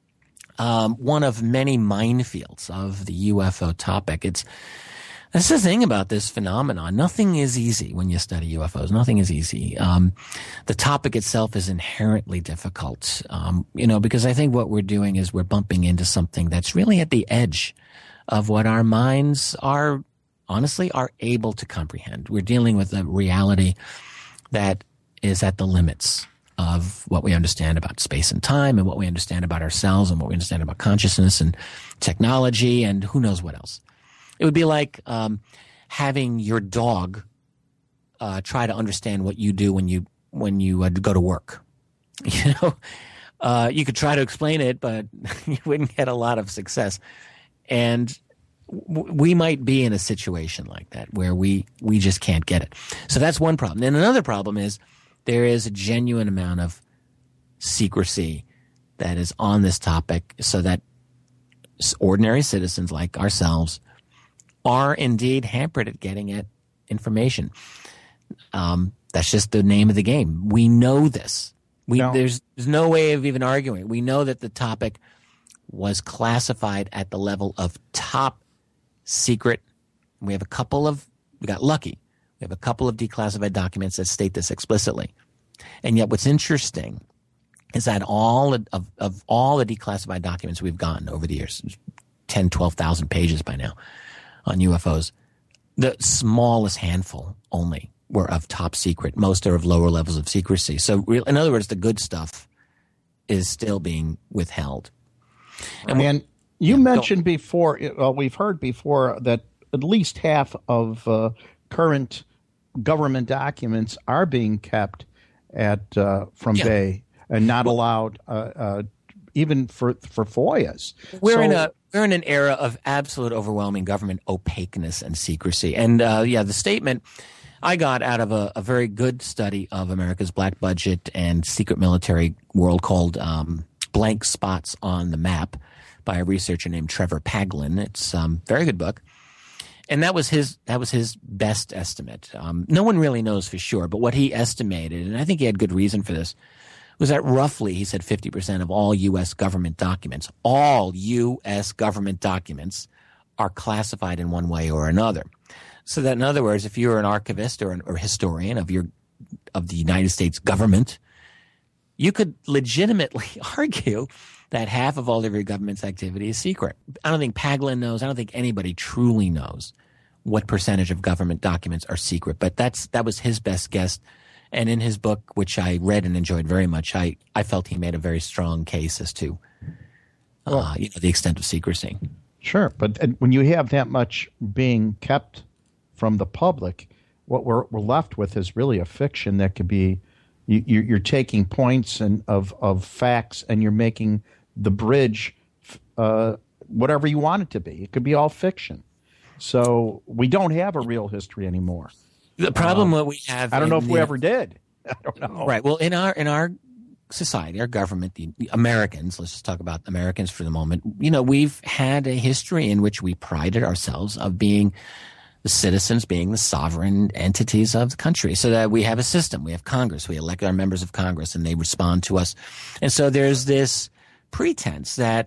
um, one of many minefields of the U F O topic. It's that's the thing about this phenomenon. Nothing is easy when you study U F Os. Nothing is easy. Um, the topic itself is inherently difficult. Um, you know, because I think what we're doing is we're bumping into something that's really at the edge of what our minds are honestly are able to comprehend. We're dealing with a reality that is at the limits of what we understand about space and time and what we understand about ourselves and what we understand about consciousness and technology and who knows what else. It would be like um, having your dog uh, try to understand what you do when you when you uh, go to work. You know, uh, you could try to explain it, but you wouldn't get a lot of success. And w- we might be in a situation like that where we we just can't get it. So that's one problem. And another problem is there is a genuine amount of secrecy that is on this topic, so that ordinary citizens like ourselves are indeed hampered at getting at information. Um, that's just the name of the game. We know this. We No. there's there's no way of even arguing. We know that the topic was classified at the level of top secret. We have a couple of we got lucky. We have a couple of declassified documents that state this explicitly. And yet, what's interesting is that all of, of, of all the declassified documents we've gotten over the years, ten, twelve thousand pages by now on U F Os, the smallest handful only were of top secret. Most are of lower levels of secrecy. So, real, in other words, the good stuff is still being withheld. And, and you yeah, mentioned before, well, we've heard before that at least half of uh, current government documents are being kept at uh, from yeah. Bay and not allowed, uh, uh, even for for FOIAs. We're so, in a we're in an era of absolute overwhelming government opaqueness and secrecy. And uh, yeah, the statement I got out of a, a very good study of America's black budget and secret military world called um, "Blank Spots on the Map" by a researcher named Trevor Paglen. It's a um, very good book. And that was his that was his best estimate. Um, no one really knows for sure, but what he estimated, and I think he had good reason for this, was that roughly, he said, fifty percent of all U S government documents, all U S government documents are classified in one way or another. So that, in other words, if you're an archivist or an or historian of your of the United States government, you could legitimately argue that half of all of your government's activity is secret. I don't think Paglen knows. I don't think anybody truly knows what percentage of government documents are secret. But that's that was his best guess. And in his book, which I read and enjoyed very much, I, I felt he made a very strong case as to uh, well, you know, the extent of secrecy. Sure. But when you have that much being kept from the public, what we're, we're left with is really a fiction that could be you, you're taking points and of, of facts and you're making the bridge uh, whatever you want it to be. It could be all fiction. So we don't have a real history anymore. The problem um, what we have, I don't know if the, we ever did. I don't know. Right. Well, in our in our society, our government, the, the Americans, let's just talk about Americans for the moment. You know, we've had a history in which we prided ourselves of being the citizens, being the sovereign entities of the country, so that we have a system. We have Congress. We elect our members of Congress, and they respond to us. And so there's this pretense that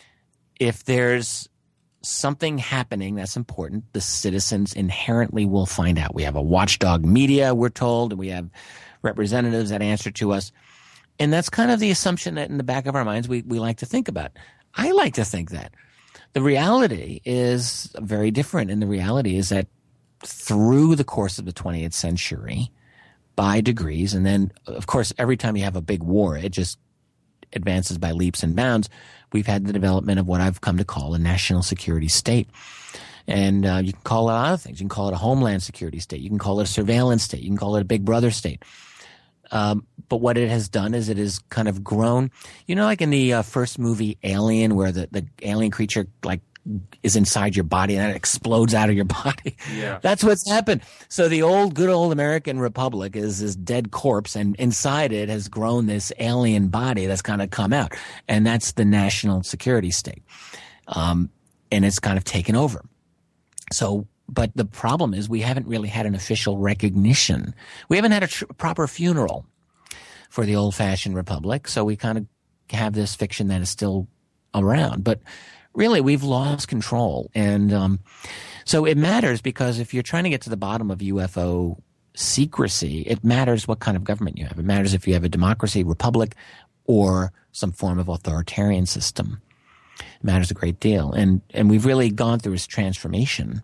if there's something happening that's important, the citizens inherently will find out. We have a watchdog media, we're told, and we have representatives that answer to us. And that's kind of the assumption that in the back of our minds we, we like to think about. I like to think that. The reality is very different, and the reality is that through the course of the twentieth century, by degrees, and then, of course, every time you have a big war, it just advances by leaps and bounds, we've had the development of what I've come to call a national security state. And uh, you can call it a lot of things. You can call it a homeland security state. You can call it a surveillance state. You can call it a big brother state. Um, but what it has done is it has kind of grown. You know, like in the uh, first movie Alien, where the, the alien creature like is inside your body and then it explodes out of your body. Yeah. That's what's happened. So the old, good old American Republic is this dead corpse, and inside it has grown this alien body that's kind of come out. And that's the national security state. Um, and it's kind of taken over. So, but the problem is we haven't really had an official recognition. We haven't had a tr- proper funeral for the old-fashioned republic. So we kind of have this fiction that is still around. But really, we've lost control. And um, so it matters, because if you're trying to get to the bottom of U F O secrecy, it matters what kind of government you have. It matters if you have a democracy, republic, or some form of authoritarian system. It matters a great deal. And and we've really gone through this transformation.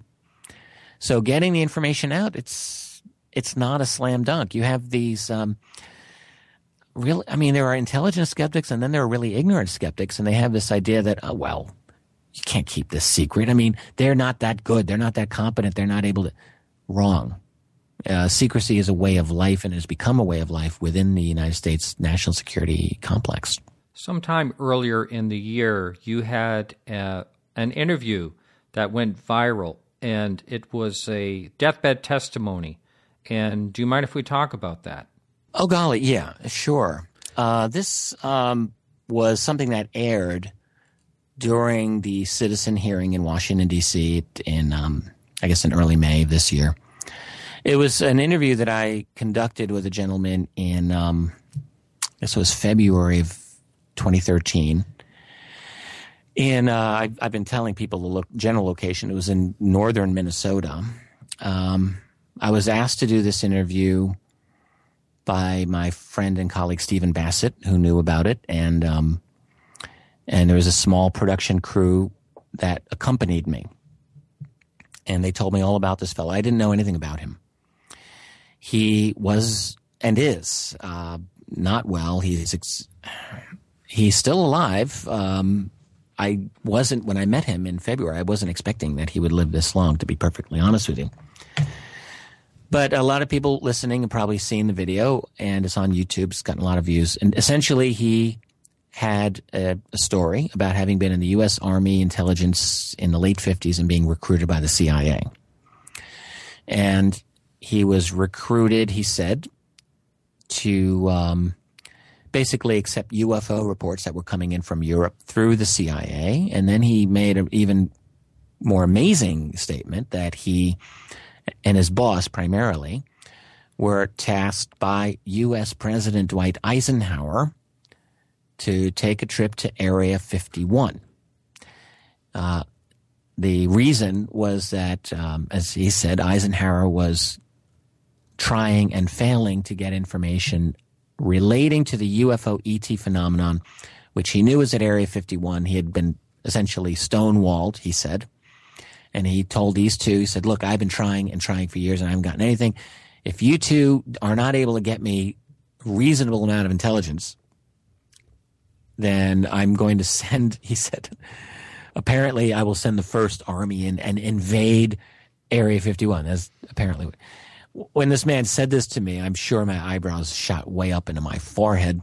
So getting the information out, it's it's not a slam dunk. You have these um, really, I mean, there are intelligent skeptics, and then there are really ignorant skeptics, and they have this idea that, oh, well, you can't keep this secret. I mean, they're not that good. They're not that competent. They're not able to. Wrong. Uh, secrecy is a way of life and has become a way of life within the United States national security complex. Sometime earlier in the year, you had uh, an interview that went viral, and it was a deathbed testimony. And do you mind if we talk about that? Oh, golly, yeah, sure. Uh, this um, was something that aired during the citizen hearing in Washington, D C in, um, I guess, in early May of this year. It was an interview that I conducted with a gentleman in, um, I guess it was February of twenty thirteen. And uh, I've, I've been telling people the lo- general location. It was in northern Minnesota. Um, I was asked to do this interview by my friend and colleague Stephen Bassett, who knew about it, and um, and there was a small production crew that accompanied me. And they told me all about this fellow. I didn't know anything about him. He was and is uh, not well. He's ex- he's still alive. Um, I wasn't, when I met him in February, I wasn't expecting that he would live this long, to be perfectly honest with you. But a lot of people listening have probably seen the video, and it's on YouTube. It's gotten a lot of views. And essentially, he had a, a story about having been in the U S Army intelligence in the late fifties and being recruited by the C I A. And he was recruited, he said, to um, basically accept U F O reports that were coming in from Europe through the C I A. And then he made an even more amazing statement that he and his boss primarily were tasked by U S President Dwight Eisenhower to take a trip to Area fifty-one. Uh, the reason was that, um, as he said, Eisenhower was trying and failing to get information relating to the U F O E T phenomenon, which he knew was at Area fifty-one. He had been essentially stonewalled, he said. And he told these two, he said, look, I've been trying and trying for years and I haven't gotten anything. If you two are not able to get me a reasonable amount of intelligence, then I'm going to send, he said, apparently I will send the First Army in and invade Area fifty-one. That's apparently what. When this man said this to me, I'm sure my eyebrows shot way up into my forehead.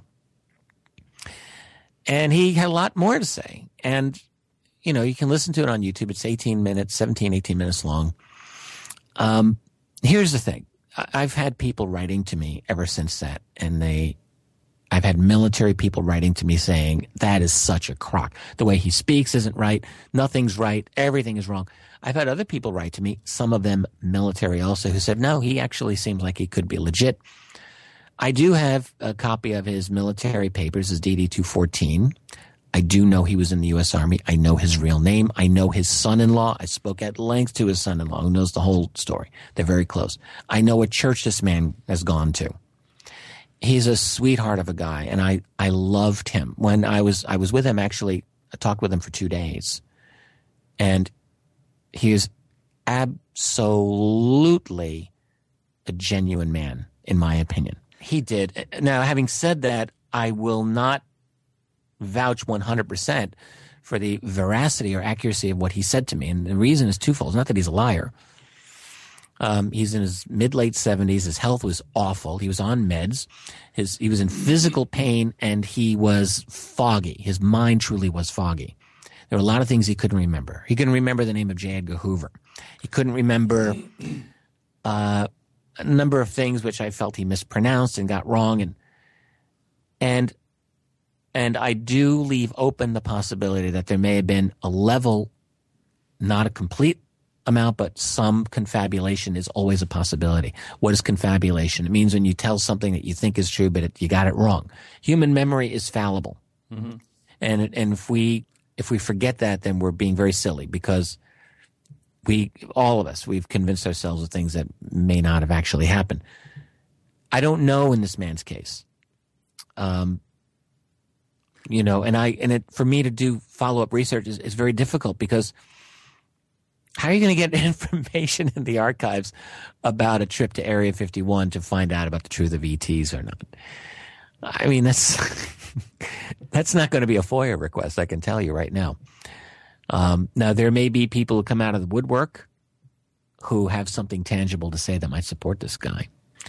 And he had a lot more to say. And, you know, you can listen to it on YouTube. It's eighteen minutes, seventeen, eighteen minutes long. Um, here's the thing. I've had people writing to me ever since that, and they, I've had military people writing to me saying, that is such a crock. The way he speaks isn't right. Nothing's right. Everything is wrong. I've had other people write to me, some of them military also, who said, no, he actually seems like he could be legit. I do have a copy of his military papers, his D D two fourteen. I do know he was in the U S Army. I know his real name. I know his son-in-law. I spoke at length to his son-in-law, who knows the whole story. They're very close. I know what church this man has gone to. He's a sweetheart of a guy, and I, I loved him. When I was I was with him, actually, I talked with him for two days, and he is absolutely a genuine man, in my opinion. He did. Now, having said that, I will not vouch one hundred percent for the veracity or accuracy of what he said to me. And the reason is twofold. It's not that he's a liar. Um, he's in his mid-late seventies. His health was awful. He was on meds. His He was in physical pain, and he was foggy. His mind truly was foggy. There were a lot of things he couldn't remember. He couldn't remember the name of J. Edgar Hoover. He couldn't remember uh, a number of things which I felt he mispronounced and got wrong. And and and I do leave open the possibility that there may have been a level, not a complete amount, but some confabulation is always a possibility. What is confabulation? It means when you tell something that you think is true, but it, you got it wrong. Human memory is fallible. Mm-hmm. And and if we if we forget that, then we're being very silly, because we, all of us, we've convinced ourselves of things that may not have actually happened. I don't know in this man's case. Um, you know, and I and it for me to do follow-up research is, is very difficult, because how are you going to get information in the archives about a trip to Area fifty-one to find out about the truth of E Ts or not? I mean, that's that's not going to be a FOIA request, I can tell you right now. Um, now, there may be people who come out of the woodwork who have something tangible to say that might support this guy.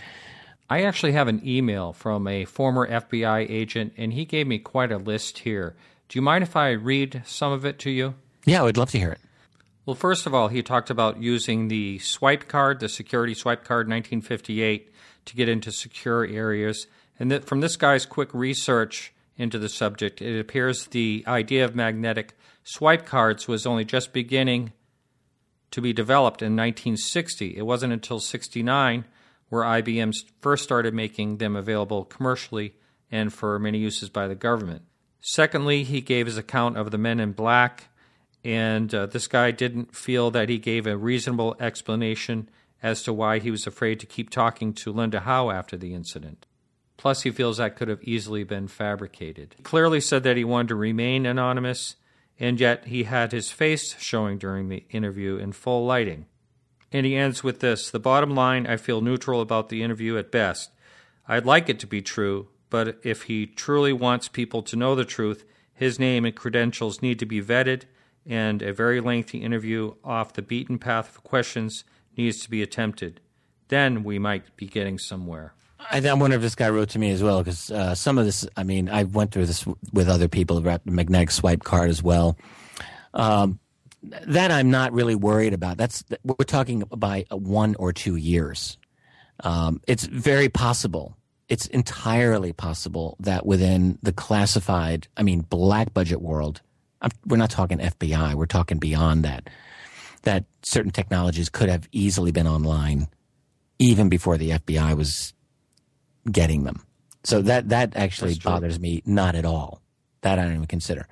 I actually have an email from a former F B I agent, and he gave me quite a list here. Do you mind if I read some of it to you? Yeah, I would love to hear it. Well, first of all, he talked about using the swipe card, the security swipe card nineteen fifty-eight, to get into secure areas. And that from this guy's quick research into the subject, it appears the idea of magnetic swipe cards was only just beginning to be developed in nineteen sixty. It wasn't until sixty-nine where I B M first started making them available commercially and for many uses by the government. Secondly, he gave his account of the Men in Black, and uh, this guy didn't feel that he gave a reasonable explanation as to why he was afraid to keep talking to Linda Howe after the incident. Plus, he feels that could have easily been fabricated. He clearly said that he wanted to remain anonymous, and yet he had his face showing during the interview in full lighting. And he ends with this: the bottom line, I feel neutral about the interview at best. I'd like it to be true, but if he truly wants people to know the truth, his name and credentials need to be vetted, and a very lengthy interview off the beaten path of questions needs to be attempted. Then we might be getting somewhere. I, I wonder if this guy wrote to me as well, because uh, some of this, I mean, I went through this with other people about the magnetic swipe card as well. Um, that I'm not really worried about. That's we're talking about one or two years. Um, it's very possible. It's entirely possible that within the classified, I mean, black budget world, I'm, we're not talking F B I, we're talking beyond that, that certain technologies could have easily been online even before the F B I was getting them. So that, that actually bothers me not at all. That I don't even consider.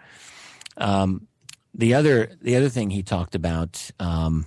Um, the other the other thing he talked about, um,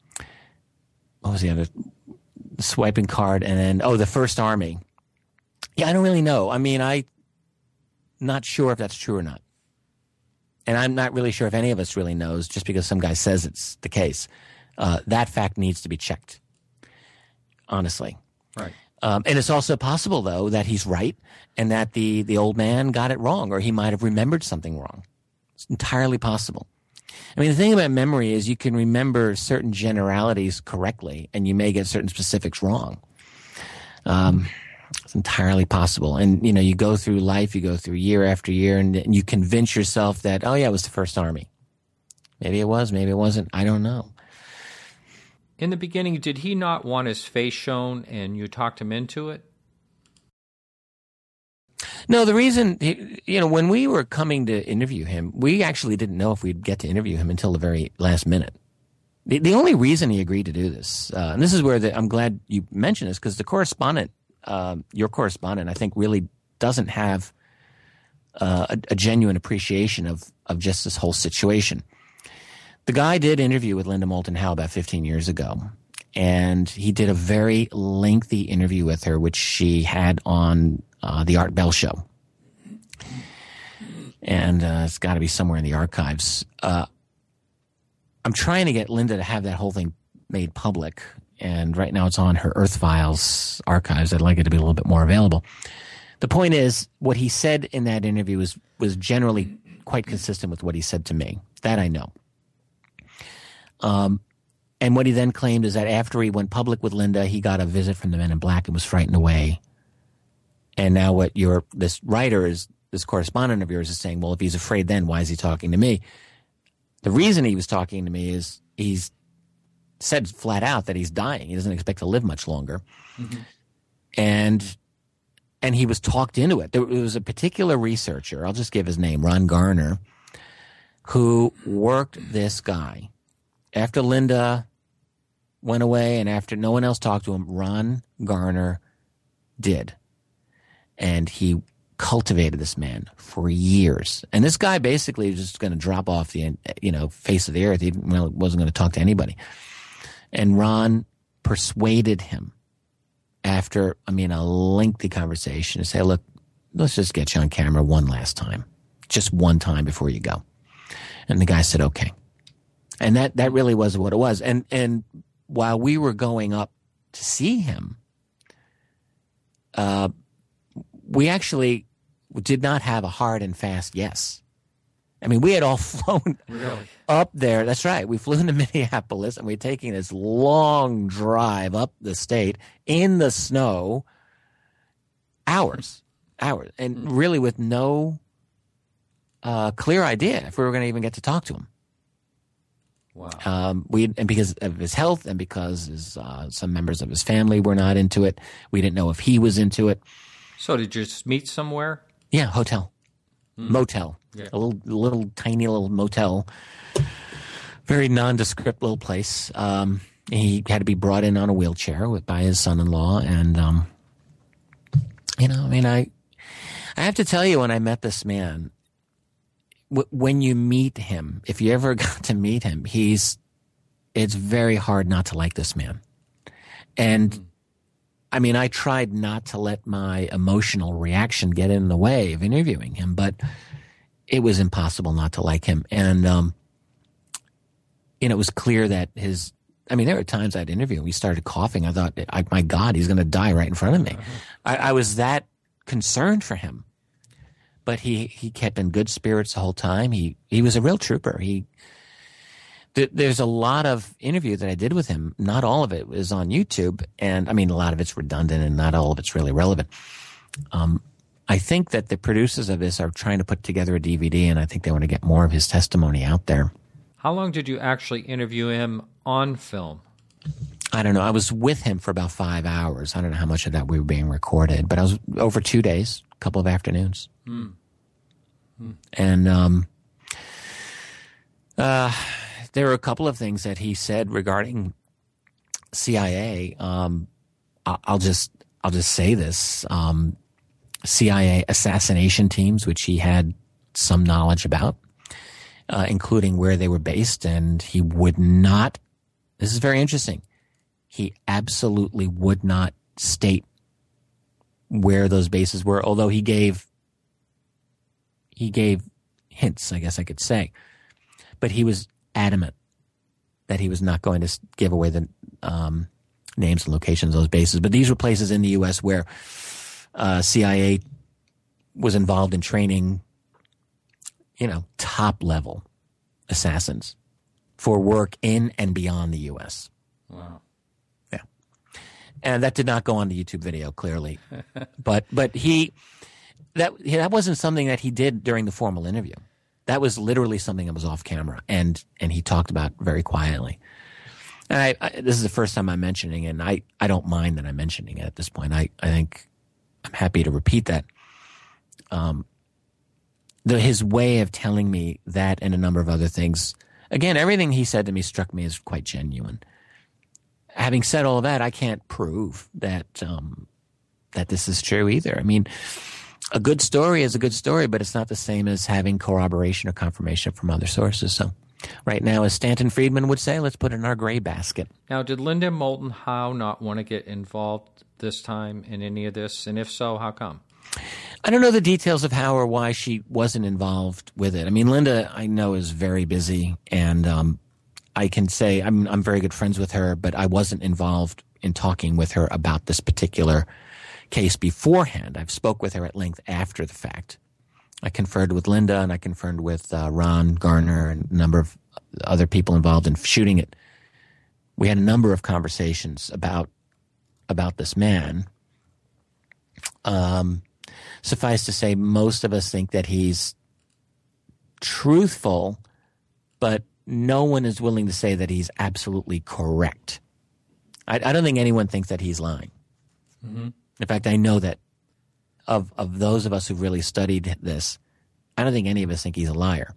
what was the other? The swiping card, and then, oh, the First Army. Yeah, I don't really know. I mean, I'm not sure if that's true or not. And I'm not really sure if any of us really knows, just because some guy says it's the case. Uh, that fact needs to be checked, honestly. Right. Um, and it's also possible, though, that he's right and that the, the old man got it wrong, or he might have remembered something wrong. It's entirely possible. I mean, the thing about memory is you can remember certain generalities correctly, and you may get certain specifics wrong. Um, it's entirely possible. And, you know, you go through life, you go through year after year, and, and you convince yourself that, oh, yeah, it was the First Army. Maybe it was, maybe it wasn't. I don't know. In the beginning, did he not want his face shown and you talked him into it? No, the reason, you know, when we were coming to interview him, we actually didn't know if we'd get to interview him until the very last minute. The, the only reason he agreed to do this, uh, and this is where the, I'm glad you mentioned this, because the correspondent, uh, your correspondent, I think really doesn't have uh, a, a genuine appreciation of, of just this whole situation. The guy did interview with Linda Moulton Howe about fifteen years ago, and he did a very lengthy interview with her, which she had on uh, the Art Bell Show. And uh, it's got to be somewhere in the archives. Uh, I'm trying to get Linda to have that whole thing made public, and right now it's on her Earth Files archives. I'd like it to be a little bit more available. The point is, what he said in that interview was, was generally quite consistent with what he said to me. That I know. Um, and what he then claimed is that after he went public with Linda, he got a visit from the Men in Black and was frightened away. And now what your this writer is, this correspondent of yours is saying, well, if he's afraid then, why is he talking to me? The reason he was talking to me is he's said flat out that he's dying. He doesn't expect to live much longer. Mm-hmm. And and he was talked into it. There was a particular researcher, I'll just give his name, Ron Garner, who worked this guy. After Linda went away and after no one else talked to him, Ron Garner did. And he cultivated this man for years. And this guy basically was just going to drop off the, you know, face of the earth. He well, wasn't going to talk to anybody. And Ron persuaded him after, I mean, a lengthy conversation to say, look, let's just get you on camera one last time. Just one time before you go. And the guy said, okay. And that, that really was what it was. And, and while we were going up to see him, uh, we actually did not have a hard and fast yes. I mean, we had all flown really? up there. That's right. We flew into Minneapolis, and we were taking this long drive up the state in the snow, hours, hours, and really with no uh, clear idea if we were going to even get to talk to him. Wow. Um, we and because of his health and because his, uh, some members of his family were not into it, we didn't know if he was into it. So did you just meet somewhere? Yeah, hotel, mm. motel, yeah. a little, little tiny little motel, very nondescript little place. Um, he had to be brought in on a wheelchair with, by his son-in-law, and um, you know, I mean, I, I have to tell you, when I met this man, w- when you meet him, if you ever got to meet him, he's, it's very hard not to like this man, and. Mm. I mean, I tried not to let my emotional reaction get in the way of interviewing him, but it was impossible not to like him. And, um, you know, it was clear that his, I mean, there were times I'd interview him. He started coughing. I thought, I, my God, he's going to die right in front of me. Uh-huh. I, I was that concerned for him, but he, he kept in good spirits the whole time. He, he was a real trooper. He, There's a lot of interview that I did with him. Not all of it was on YouTube. And I mean, a lot of it's redundant and not all of it's really relevant. Um, I think that the producers of this are trying to put together a D V D, and I think they want to get more of his testimony out there. How long did you actually interview him on film? I don't know. I was with him for about five hours. I don't know how much of that we were being recorded, but I was over two days, a couple of afternoons. Hmm. Hmm. And, um, uh, there were a couple of things that he said regarding C I A. Um, I'll just I'll just say this: um, C I A assassination teams, which he had some knowledge about, uh, including where they were based, and he would not. This is very interesting. He absolutely would not state where those bases were, although he gave he gave hints, I guess I could say, but he was adamant that he was not going to give away the um, names and locations of those bases. But these were places in the U S where uh, C I A was involved in training, you know, top-level assassins for work in and beyond the U S. Wow. Yeah. And that did not go on the YouTube video, clearly. but but he that that wasn't something that he did during the formal interview. That was literally something that was off camera, and and he talked about very quietly. And I, I, this is the first time I'm mentioning it, and I, I don't mind that I'm mentioning it at this point. I, I think I'm happy to repeat that. Um, the, his way of telling me that and a number of other things, again, everything he said to me struck me as quite genuine. Having said all of that, I can't prove that um, that this is true either. I mean, a good story is a good story, but it's not the same as having corroboration or confirmation from other sources. So right now, as Stanton Friedman would say, let's put it in our gray basket. Now, did Linda Moulton Howe not want to get involved this time in any of this? And if so, how come? I don't know the details of how or why she wasn't involved with it. I mean, Linda, I know, is very busy, and um, I can say I'm, I'm very good friends with her, but I wasn't involved in talking with her about this particular case beforehand. I've spoke with her at length after the fact. I conferred with Linda, and I conferred with uh, Ron Garner and a number of other people involved in shooting it. We had a number of conversations about about this man. Um, suffice to say, most of us think that he's truthful, but no one is willing to say that he's absolutely correct. I, I don't think anyone thinks that he's lying. Mm-hmm. In fact, I know that of of those of us who've really studied this, I don't think any of us think he's a liar.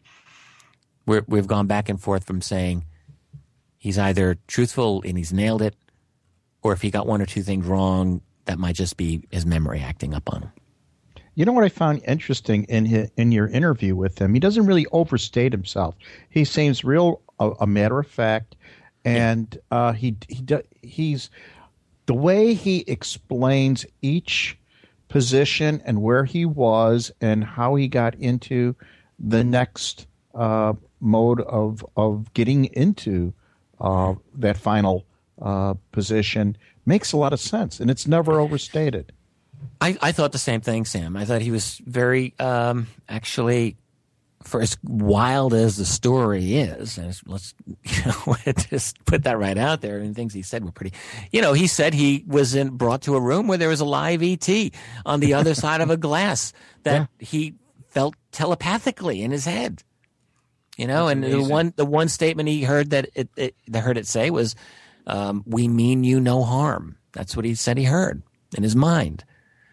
We're, we've gone back and forth from saying he's either truthful and he's nailed it, or if he got one or two things wrong, that might just be his memory acting up on him. You know what I found interesting in his, in your interview with him? He doesn't really overstate himself. He seems real a, a matter of fact, and uh, he he he's the way he explains each position and where he was and how he got into the next uh, mode of of getting into uh, that final uh, position makes a lot of sense, and it's never overstated. I, I thought the same thing, Sam. I thought he was very, um, actually, for as wild as the story is, and let's you know, just put that right out there, and things he said were pretty, you know, he said he was in, brought to a room where there was a live E T on the other side of a glass that yeah. he felt telepathically in his head. You know, That's and amazing. the one the one statement he heard that it, it that heard it say was, um, "We mean you no harm." That's what he said he heard in his mind.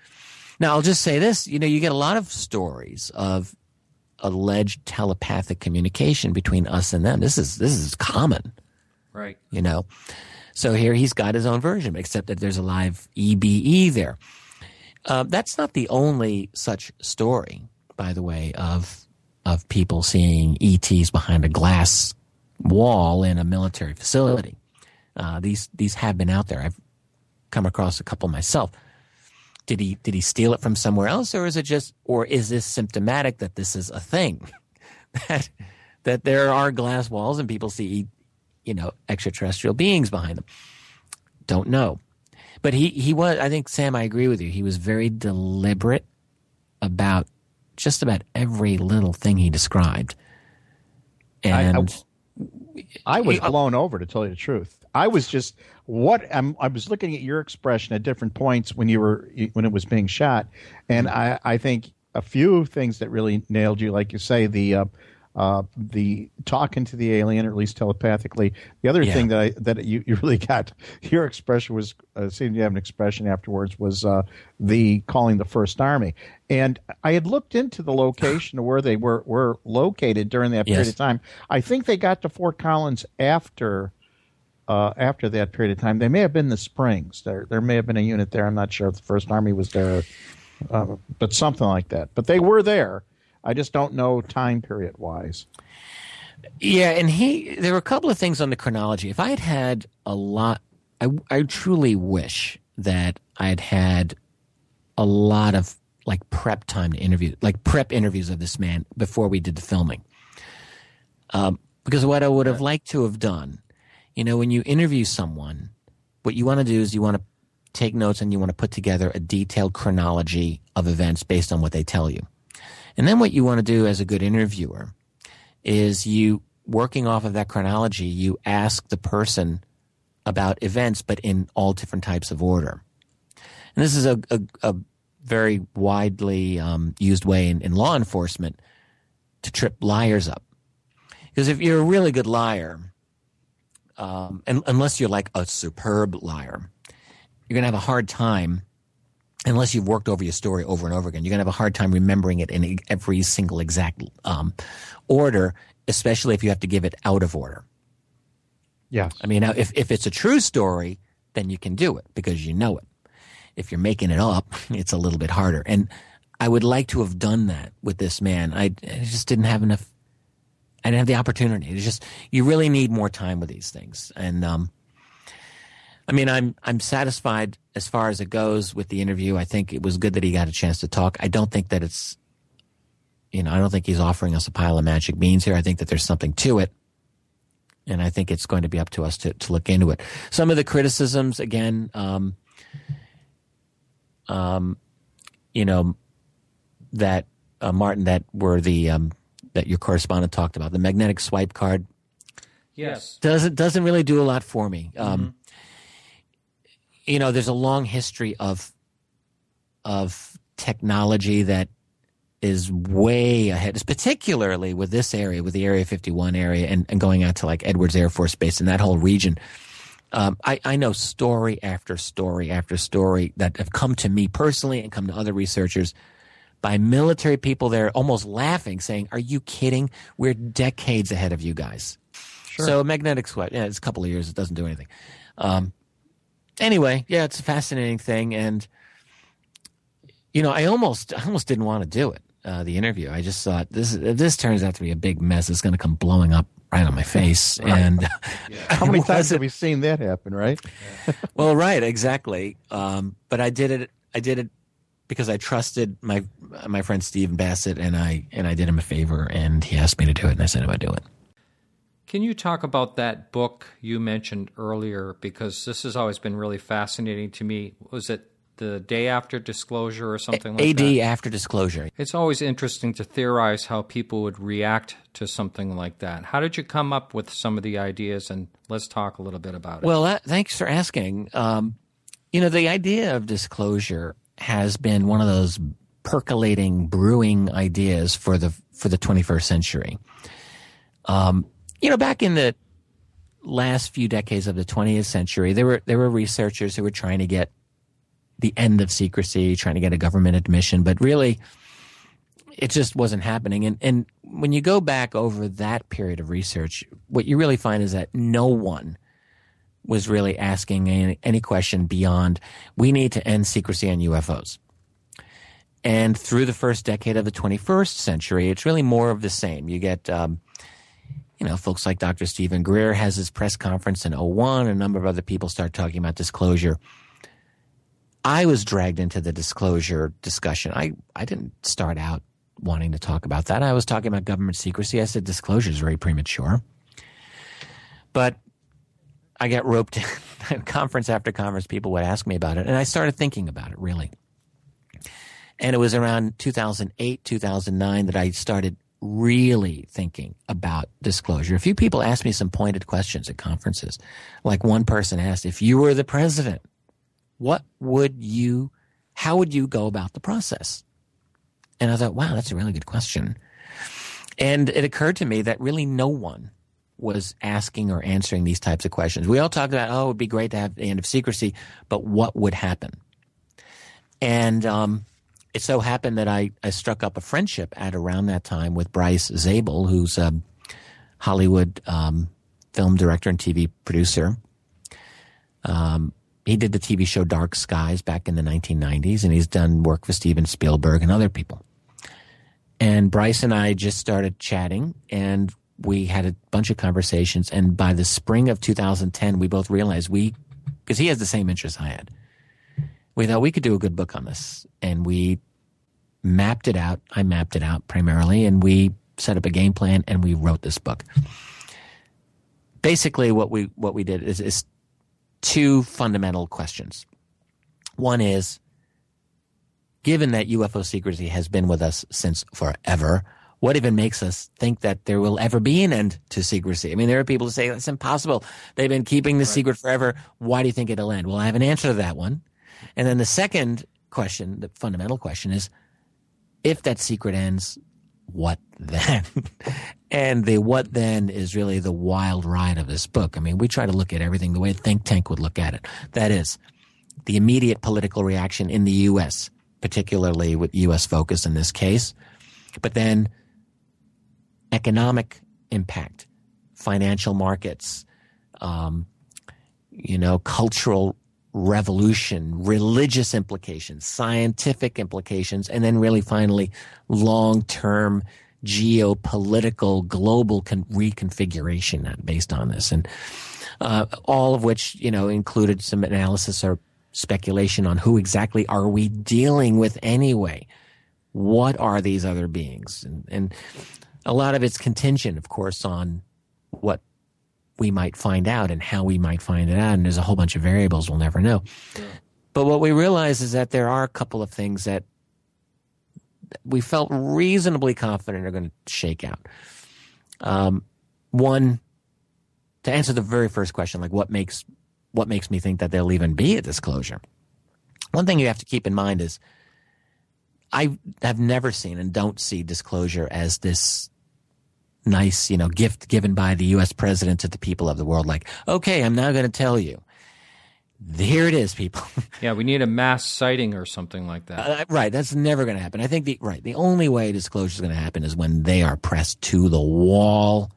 Now, I'll just say this, you know, you get a lot of stories of alleged telepathic communication between us and them. This is this is common. Right. You know. So here he's got his own version, except that there's a live E B E there. Uh, that's not the only such story, by the way, of of people seeing E Ts behind a glass wall in a military facility. Uh, these these have been out there. I've come across a couple myself. Did he did he steal it from somewhere else, or is it just, or is this symptomatic that this is a thing, that that there are glass walls and people see, you know, extraterrestrial beings behind them? Don't know, but he he was. I think, Sam, I agree with you. He was very deliberate about just about every little thing he described, and I, I, I was he, blown over, to tell you the truth. I was just what I'm, I was looking at your expression at different points when you were when it was being shot, and I, I think a few things that really nailed you, like you say, the uh, uh, the talking to the alien, or at least telepathically. The other yeah. thing that I, that you, you really got, your expression was uh, seemed to have an expression afterwards, was uh, the calling the First Army. And I had looked into the location of where they were were located during that period yes. of time. I think they got to Fort Collins after. Uh, after that period of time. They may have been the Springs. There there may have been a unit there. I'm not sure if the First Army was there, uh, but something like that. But they were there. I just don't know time period-wise. Yeah, and he there were a couple of things on the chronology. If I had had a lot, I, I truly wish that I had had a lot of like prep time to interview, like prep interviews of this man before we did the filming. Um, because what I would have liked to have done, you know, when you interview someone, what you want to do is you want to take notes and you want to put together a detailed chronology of events based on what they tell you. And then what you want to do as a good interviewer is you, working off of that chronology, you ask the person about events, but in all different types of order. And this is a, a, a very widely um, used way in, in law enforcement to trip liars up. Because if you're a really good liar, Um, and, unless you're like a superb liar, you're going to have a hard time, unless you've worked over your story over and over again, you're going to have a hard time remembering it in every single exact um, order, especially if you have to give it out of order. Yes. I mean, if, if it's a true story, then you can do it because you know it. If you're making it up, it's a little bit harder. And I would like to have done that with this man. I, I just didn't have enough. I didn't have the opportunity. It's just, you really need more time with these things. And, um, I mean, I'm, I'm satisfied as far as it goes with the interview. I think it was good that he got a chance to talk. I don't think that it's, you know, I don't think he's offering us a pile of magic beans here. I think that there's something to it. And I think it's going to be up to us to, to look into it. Some of the criticisms, again, um, um, you know, that uh, Martin, that were the um, that your correspondent talked about, the magnetic swipe card. Yes, doesn't doesn't really do a lot for me. Mm-hmm. Um, you know, there's a long history of of technology that is way ahead, particularly with this area, with the Area fifty-one area, and, and going out to like Edwards Air Force Base and that whole region. Um, I, I know story after story after story that have come to me personally and come to other researchers by military people there almost laughing, saying, "Are you kidding? We're decades ahead of you guys." Sure. So magnetic sweat, yeah, it's a couple of years. It doesn't do anything. Um, anyway, yeah, it's a fascinating thing. And, you know, I almost I almost didn't want to do it, uh, the interview. I just thought, this if this turns out to be a big mess, it's going to come blowing up right on my face. Right. And yeah. How many times have we seen that happen, right? Well, right, exactly. Um, but I did it. I did it because I trusted my my friend Stephen Bassett, and I and I did him a favor, and he asked me to do it, and I said I would do it. Can you talk about that book you mentioned earlier? Because this has always been really fascinating to me. Was it The Day After Disclosure or something like A D that? After Disclosure. It's always interesting to theorize how people would react to something like that. How did you come up with some of the ideas? And let's talk a little bit about it. Well, that, thanks for asking. Um, you know, the idea of disclosure has been one of those percolating, brewing ideas for the for the twenty-first century. Um, you know, back in the last few decades of the twentieth century, there were there were researchers who were trying to get the end of secrecy, trying to get a government admission, but really it just wasn't happening. And and when you go back over that period of research, what you really find is that no one was really asking any, any question beyond, we need to end secrecy on U F Os. And through the first decade of the twenty-first century, it's really more of the same. You get, um, you know, folks like Doctor Stephen Greer has his press conference in oh one. A number of other people start talking about disclosure. I was dragged into the disclosure discussion. I, I didn't start out wanting to talk about that. I was talking about government secrecy. I said disclosure is very premature. But I got roped in. Conference after conference, people would ask me about it, and I started thinking about it, really. And it was around two thousand eight, two thousand nine that I started really thinking about disclosure. A few people asked me some pointed questions at conferences. Like one person asked, if you were the president, what would you, how would you go about the process? And I thought, wow, that's a really good question. And it occurred to me that really no one was asking or answering these types of questions. We all talked about, oh, it would be great to have the end of secrecy, but what would happen? And um, it so happened that I, I struck up a friendship at around that time with Bryce Zabel, who's a Hollywood um, film director and T V producer. Um, he did the T V show Dark Skies back in the nineteen nineties, and he's done work for Steven Spielberg and other people. And Bryce and I just started chatting, and we had a bunch of conversations. And by the spring of two thousand ten, we both realized we, because he has the same interests I had, we thought we could do a good book on this. And we mapped it out. I mapped it out primarily, and we set up a game plan, and we wrote this book. Basically, what we what we did is, is two fundamental questions. One is, given that U F O secrecy has been with us since forever, what even makes us think that there will ever be an end to secrecy? I mean, there are people who say it's impossible. They've been keeping this right. secret forever. Why do you think it'll end? Well, I have an answer to that one. And then the second question, the fundamental question is, if that secret ends, what then? And the what then is really the wild ride of this book. I mean, we try to look at everything the way a think tank would look at it. That is, the immediate political reaction in the U S, particularly with U S focus in this case, but then economic impact, financial markets, um, you know, cultural revolution, religious implications, scientific implications, and then really finally long-term geopolitical global con- reconfiguration based on this. And uh, all of which, you know, included some analysis or speculation on who exactly are we dealing with anyway? What are these other beings? And, and a lot of it's contingent, of course, on what we might find out and how we might find it out. And there's a whole bunch of variables we'll never know. Yeah. But what we realize is that there are a couple of things that we felt reasonably confident are going to shake out. Um, one, to answer the very first question, like what makes what makes me think that there'll even be a disclosure? One thing you have to keep in mind is I have never seen and don't see disclosure as this nice, you know, gift given by the U S president to the people of the world. Like, okay, I'm now going to tell you. Here it is, people. Yeah, we need a mass sighting or something like that. Uh, right, that's never going to happen. I think the right the only way disclosure is going to happen is when they are pressed to the wall.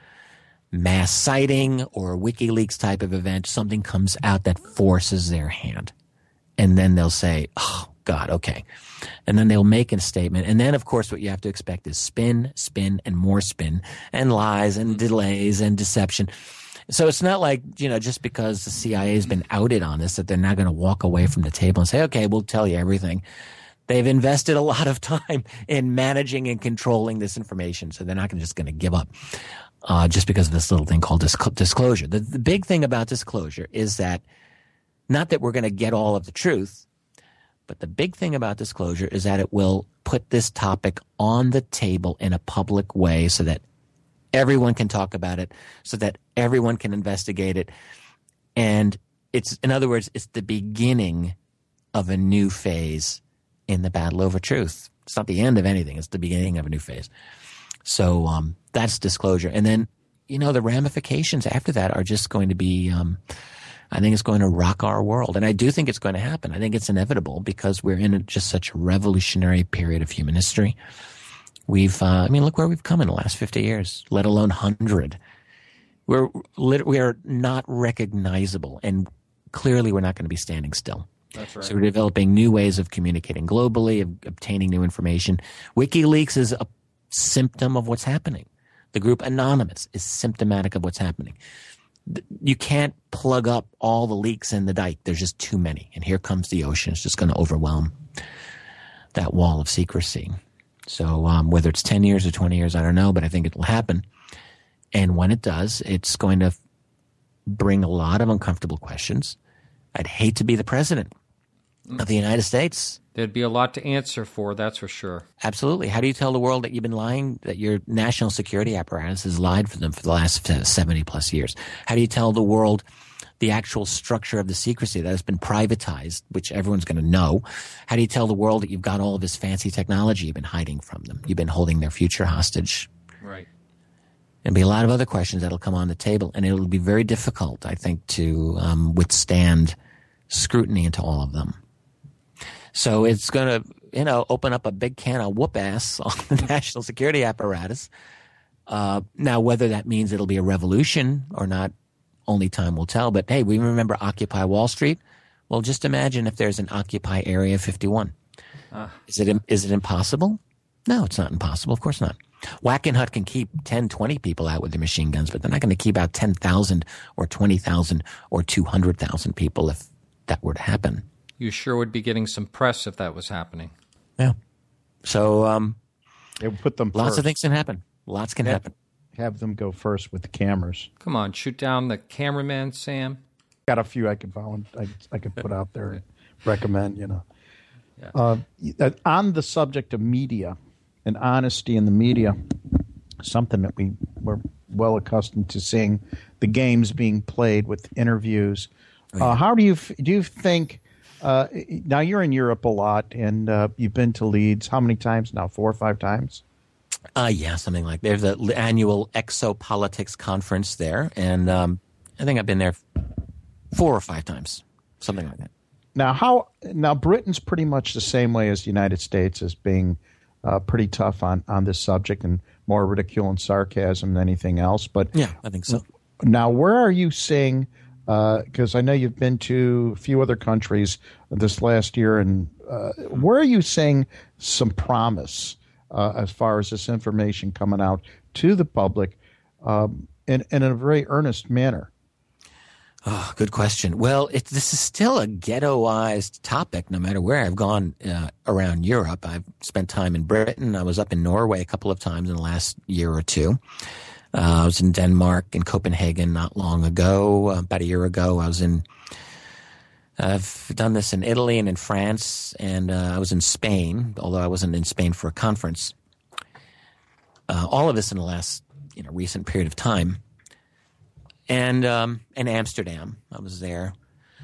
Mass sighting or a WikiLeaks type of event, something comes out that forces their hand. And then they'll say, oh, God, okay. And then they'll make a statement. And then, of course, what you have to expect is spin, spin, and more spin, and lies, and delays, and deception. So it's not like, you know, just because the C I A has been outed on this that they're not going to walk away from the table and say, okay, we'll tell you everything. They've invested a lot of time in managing and controlling this information, so they're not just going to give up. Uh, just because of this little thing called disc- disclosure. The, the big thing about disclosure is that not that we're going to get all of the truth, but the big thing about disclosure is that it will put this topic on the table in a public way so that everyone can talk about it, so that everyone can investigate it. And it's, in other words, it's the beginning of a new phase in the battle over truth. It's not the end of anything. It's the beginning of a new phase. So um, that's disclosure. And then, you know, the ramifications after that are just going to be, um, I think it's going to rock our world. And I do think it's going to happen. I think it's inevitable because we're in a, just such a revolutionary period of human history. We've, uh, I mean, look where we've come in the last fifty years, let alone one hundred. We're, we are not recognizable, and clearly we're not going to be standing still. That's right. So we're developing new ways of communicating globally, of obtaining new information. WikiLeaks is a symptom of what's happening. The group Anonymous is symptomatic of what's happening. You can't plug up all the leaks in the dike. There's just too many. And here comes the ocean. It's just going to overwhelm that wall of secrecy. So um, whether it's ten years or twenty years, I don't know, but I think it will happen. And when it does, it's going to bring a lot of uncomfortable questions. I'd hate to be the president of the United States. There'd be a lot to answer for, that's for sure. Absolutely. How do you tell the world that you've been lying, that your national security apparatus has lied for them for the last seventy plus years? How do you tell the world the actual structure of the secrecy that has been privatized, which everyone's going to know? How do you tell the world that you've got all of this fancy technology you've been hiding from them? You've been holding their future hostage. Right. There'll be a lot of other questions that'll come on the table, and it'll be very difficult, I think, to um, withstand scrutiny into all of them. So it's going to, you know, open up a big can of whoop ass on the national security apparatus. Uh, now, whether that means it'll be a revolution or not, only time will tell. But hey, we remember Occupy Wall Street. Well, just imagine if there's an Occupy Area fifty-one. Uh, is it is it impossible? No, it's not impossible. Of course not. Wackenhut can keep ten, twenty people out with their machine guns, but they're not going to keep out ten thousand or twenty thousand or two hundred thousand people if that were to happen. You sure would be getting some press if that was happening. Yeah. So um, they would put them lots first. of things can happen. Lots can have, happen. Have them go first with the cameras. Come on, shoot down the cameraman, Sam. Got a few I could volunteer, I, I could put out there and recommend, you know. Yeah. Uh, on the subject of media and honesty in the media, something that we were well accustomed to seeing, the games being played with interviews. Oh, yeah. uh, how do you do you think? Uh, now you're in Europe a lot, and uh, you've been to Leeds. How many times now? Four or five times? Uh, yeah, something like that. There's the annual Exopolitics conference there, and um, I think I've been there four or five times, something like that. Now, how? Now, Britain's pretty much the same way as the United States, as being uh, pretty tough on, on this subject and more ridicule and sarcasm than anything else. But yeah, I think so. Now, where are you seeing? Because uh, I know you've been to a few other countries this last year, and uh, where are you seeing some promise uh, as far as this information coming out to the public um, in, in a very earnest manner? Oh, good question. Well, it, this is still a ghettoized topic no matter where I've gone uh, around Europe. I've spent time in Britain. I was up in Norway a couple of times in the last year or two. Uh, I was in Denmark and Copenhagen not long ago, uh, about a year ago. I was in I've done this in Italy and in France, and uh, I was in Spain, although I wasn't in Spain for a conference. Uh, all of this in the last, you know, recent period of time. And um, in Amsterdam, I was there.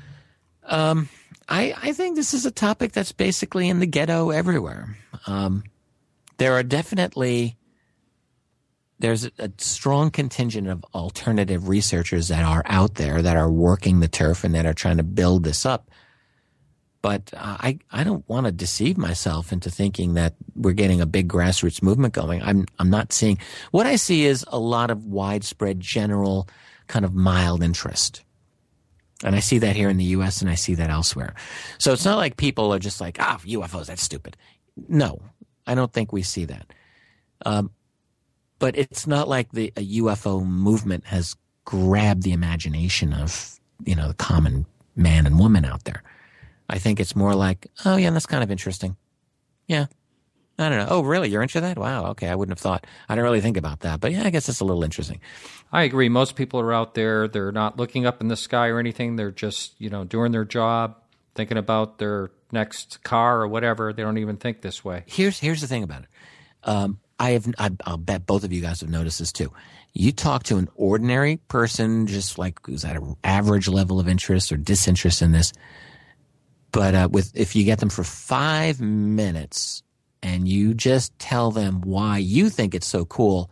Um, I, I think this is a topic that's basically in the ghetto everywhere. Um, there are definitely there's a, a strong contingent of alternative researchers that are out there that are working the turf and that are trying to build this up. But uh, I I don't want to deceive myself into thinking that we're getting a big grassroots movement going. I'm I'm not seeing what I see is a lot of widespread, general, kind of mild interest. And I see that here in the U S and I see that elsewhere. So it's not like people are just like, ah, U F Os, that's stupid. No, I don't think we see that. Um, but it's not like the a U F O movement has grabbed the imagination of, you know, the common man and woman out there. I think it's more like, oh, yeah, that's kind of interesting. Yeah. I don't know. Oh, really? You're into that? Wow. Okay. I wouldn't have thought. I don't really think about that. But yeah, I guess it's a little interesting. I agree. Most people are out there. They're not looking up in the sky or anything. They're just, you know, doing their job, thinking about their next car or whatever. They don't even think this way. Here's here's the thing about it. Um, I have. I, I'll bet both of you guys have noticed this too. You talk to an ordinary person, just like who's at an average level of interest or disinterest in this. But uh, with if you get them for five minutes and you just tell them why you think it's so cool,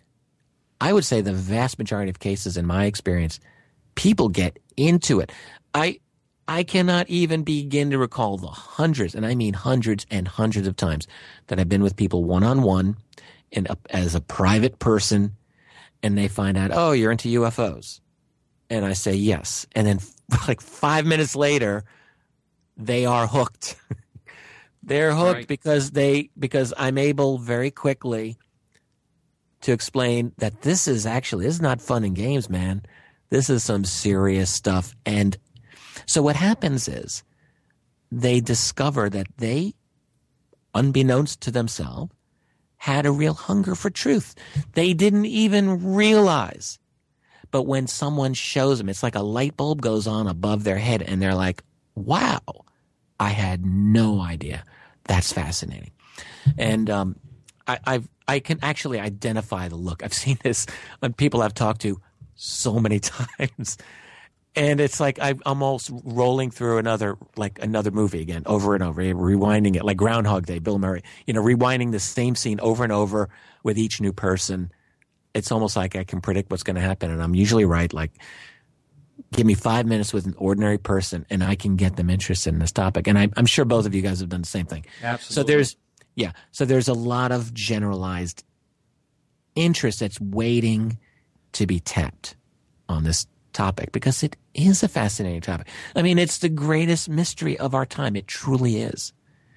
I would say the vast majority of cases, in my experience, people get into it. I I cannot even begin to recall the hundreds, and I mean hundreds and hundreds of times that I've been with people one-on-one and as a private person, and they find out, oh, you're into U F Os. And I say yes. And then like five minutes later, they are hooked. They're hooked right. because they because I'm able very quickly to explain that this is actually this is not fun and games, man. This is some serious stuff. And so what happens is they discover that they, unbeknownst to themselves, had a real hunger for truth. They didn't even realize. But when someone shows them, it's like a light bulb goes on above their head and they're like, wow, I had no idea. That's fascinating. And um, I, I've, I can actually identify the look. I've seen this on people I've talked to so many times. And it's like I'm almost rolling through another, like another movie again, over and over, rewinding it, like Groundhog Day, Bill Murray, you know, rewinding the same scene over and over with each new person. It's almost like I can predict what's going to happen. And I'm usually right, like, give me five minutes with an ordinary person and I can get them interested in this topic. And I, I'm sure both of you guys have done the same thing. Absolutely. So there's, yeah. So there's a lot of generalized interest that's waiting to be tapped on this topic because it is a fascinating topic. I mean, it's the greatest mystery of our time. It truly is.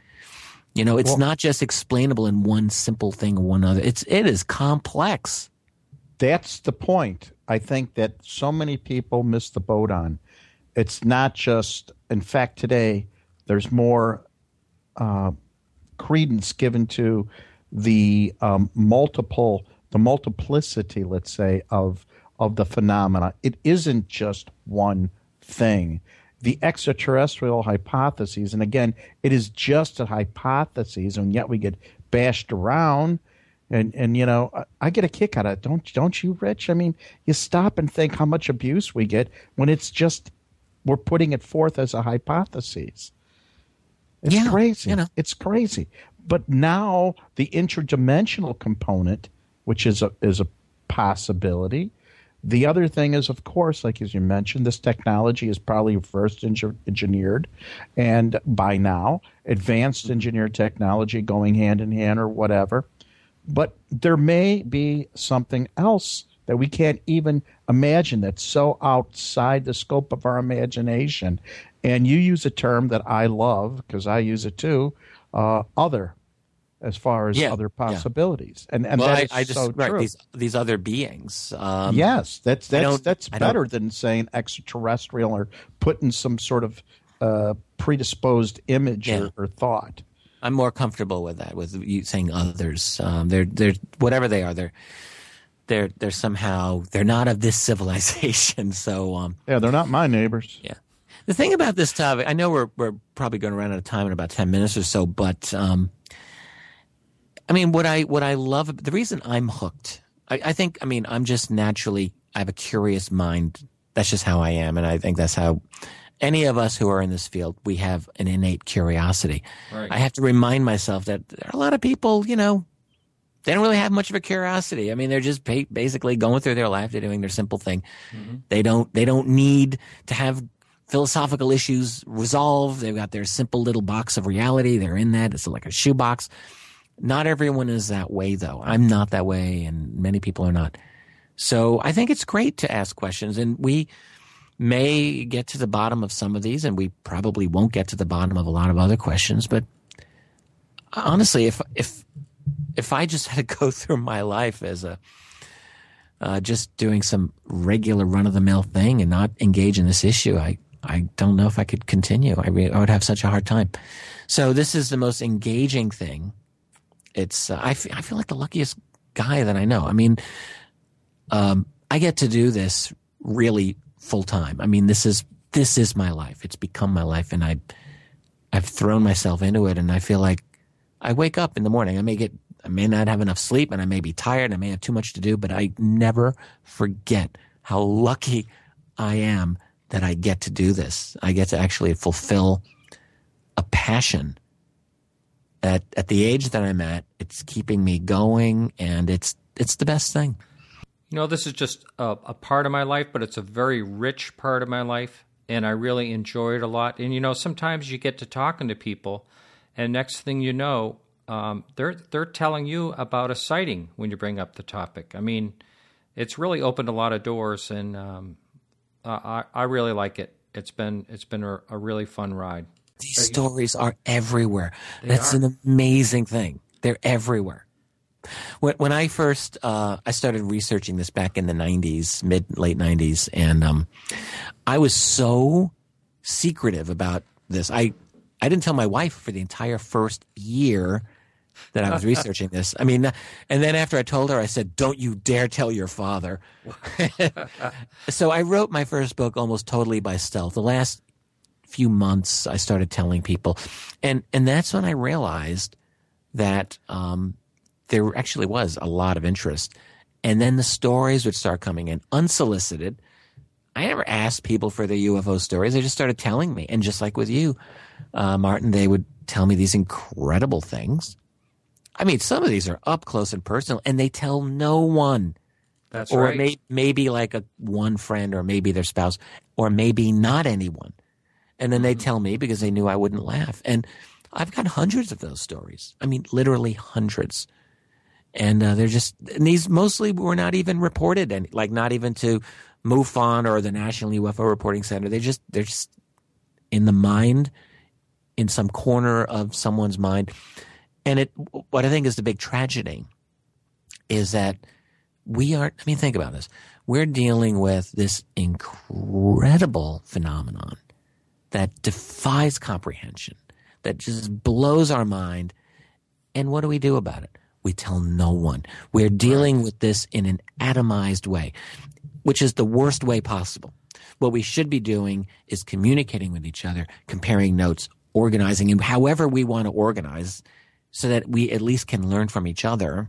You know, it's well, not just explainable in one simple thing or one other. It's, it is complex. That's the point. I think that so many people miss the boat on. It's not just, in fact, today there's more uh, credence given to the um, multiple, the multiplicity, let's say, of of the phenomena. It isn't just one thing. The extraterrestrial hypotheses, and again, it is just a hypothesis, and yet we get bashed around. And, and you know, I, I get a kick out of it. Don't, don't you, Rich? I mean, you stop and think how much abuse we get when it's just we're putting it forth as a hypothesis. It's yeah, crazy. You know. It's crazy. But now the interdimensional component, which is a is a possibility. The other thing is, of course, like as you mentioned, this technology is probably first engineered, and by now, advanced engineered technology going hand in hand or whatever. But there may be something else that we can't even imagine that's so outside the scope of our imagination. And you use a term that I love because I use it too, uh, other, as far as yeah, other possibilities. Yeah. And, and well, that I, is I just, so right, true. These, these other beings. Um, yes, that's that's that's I better than saying extraterrestrial or putting some sort of uh, predisposed image yeah. or, or thought. I'm more comfortable with that, with you saying others. Um, they're they're whatever they are. They're they're they're somehow they're not of this civilization. So um, yeah, they're not my neighbors. Yeah, The thing about this topic, I know we're we're probably going to run out of time in about ten minutes or so, but um, I mean, what I what I love, the reason I'm hooked, I, I think, I mean, I'm just naturally, I have a curious mind. That's just how I am, and I think that's how any of us who are in this field, we have an innate curiosity. Right. I have to remind myself that there are a lot of people, you know, they don't really have much of a curiosity. I mean, they're just ba- basically going through their life. They're doing their simple thing. Mm-hmm. They don't. They don't need to have philosophical issues resolved. They've got their simple little box of reality. They're in that. It's like a shoebox. Not everyone is that way, though. I'm not that way, and many people are not. So I think it's great to ask questions, and we may get to the bottom of some of these, and we probably won't get to the bottom of a lot of other questions. But honestly, if if if I just had to go through my life as a uh, just doing some regular run-of-the-mill thing and not engage in this issue, I, I don't know if I could continue. I, re- I would have such a hard time. So this is the most engaging thing. It's uh, I, f- I feel like the luckiest guy that I know. I mean, um, I get to do this really full-time. I mean, this is this is my life. It's become my life, and I, I've thrown myself into it, and I feel like I wake up in the morning. I may get I may not have enough sleep, and I may be tired, and I may have too much to do, but I never forget how lucky I am that I get to do this. I get to actually fulfill a passion. At at the age that I'm at, it's keeping me going, and it's it's the best thing. You know, this is just a, a part of my life, but it's a very rich part of my life, and I really enjoy it a lot. And, you know, sometimes you get to talking to people, and next thing you know, um, they're they're telling you about a sighting when you bring up the topic. I mean, it's really opened a lot of doors, and um, I, I really like it. It's been it's been a, a really fun ride. These stories are everywhere. They That's are. an amazing thing. They're everywhere. When, when I first uh, I started researching this back in the nineties, mid late nineties, and um, I was so secretive about this. I I didn't tell my wife for the entire first year that I was researching this. I mean, and then after I told her, I said, "Don't you dare tell your father." So I wrote my first book almost totally by stealth. The last few months, I started telling people, and and that's when I realized that um, there actually was a lot of interest. And then the stories would start coming in unsolicited. I never asked people for their U F O stories. They just started telling me. And just like with you, uh, Martin, they would tell me these incredible things. I mean, some of these are up close and personal, and they tell no one. That's or right. Or may, maybe like a one friend, or maybe their spouse, or maybe not anyone. And then they'd tell me because they knew I wouldn't laugh. And I've got hundreds of those stories. I mean, literally hundreds. And uh, they're just, and these mostly were not even reported, and like not even to MUFON or the National U F O Reporting Center. They just, they're just in the mind, in some corner of someone's mind. And it, what I think is the big tragedy is that we aren't, I mean, think about this. We're dealing with this incredible phenomenon that defies comprehension, that just blows our mind. And what do we do about it? We tell no one. We're dealing with this in an atomized way, which is the worst way possible. What we should be doing is communicating with each other, comparing notes, organizing, and however we want to organize so that we at least can learn from each other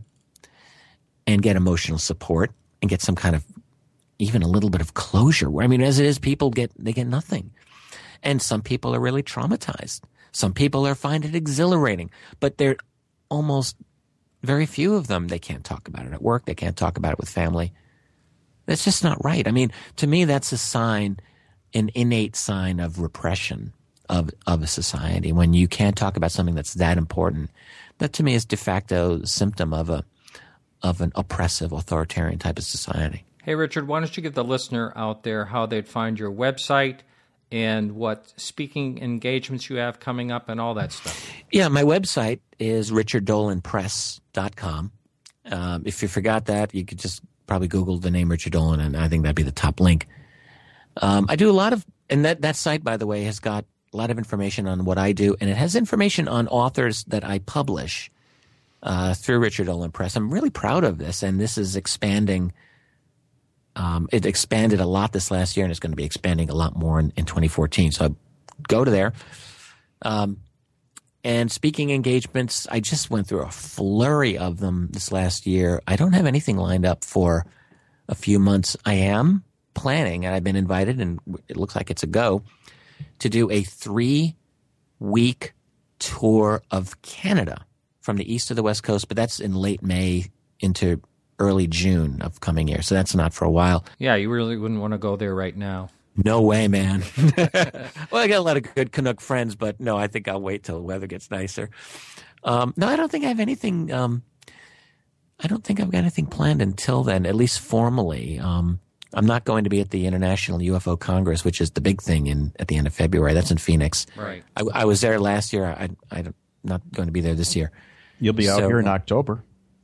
and get emotional support and get some kind of, even a little bit of closure. I mean, as it is, people get, they get nothing. And some people are really traumatized. Some people are find it exhilarating, but they're almost very few of them. They can't talk about it at work. They can't talk about it with family. That's just not right. I mean, to me, that's a sign, an innate sign of repression of, of a society. When you can't talk about something that's that important, that to me is de facto a symptom of a, of an oppressive, authoritarian type of society. Hey, Richard, why don't you give the listener out there how they'd find your website and what speaking engagements you have coming up and all that stuff? Yeah, my website is richard dolan press dot com. Um, if you forgot that, you could just probably Google the name Richard Dolan, and I think that'd be the top link. Um, I do a lot of, and that, that site, by the way, has got a lot of information on what I do, and it has information on authors that I publish uh, through Richard Dolan Press. I'm really proud of this, and this is expanding. Uh, Um, it expanded a lot this last year, and it's going to be expanding a lot more in, in twenty fourteen. So I go to there. Um, and speaking engagements, I just went through a flurry of them this last year. I don't have anything lined up for a few months. I am planning, and I've been invited, and it looks like it's a go, to do a three-week tour of Canada from the east to the west coast, but that's in late May into early June of coming year. So that's not for a while. Yeah, you really wouldn't want to go there right now. No way, man. Well, I got a lot of good Canuck friends, but no, I think I'll wait till the weather gets nicer. Um, no, I don't think I have anything. Um, I don't think I've got anything planned until then, at least formally. Um, I'm not going to be at the International U F O Congress, which is the big thing in at the end of February. That's in Phoenix. Right. I, I was there last year. I, I'm not going to be there this year. You'll be out so, here in October.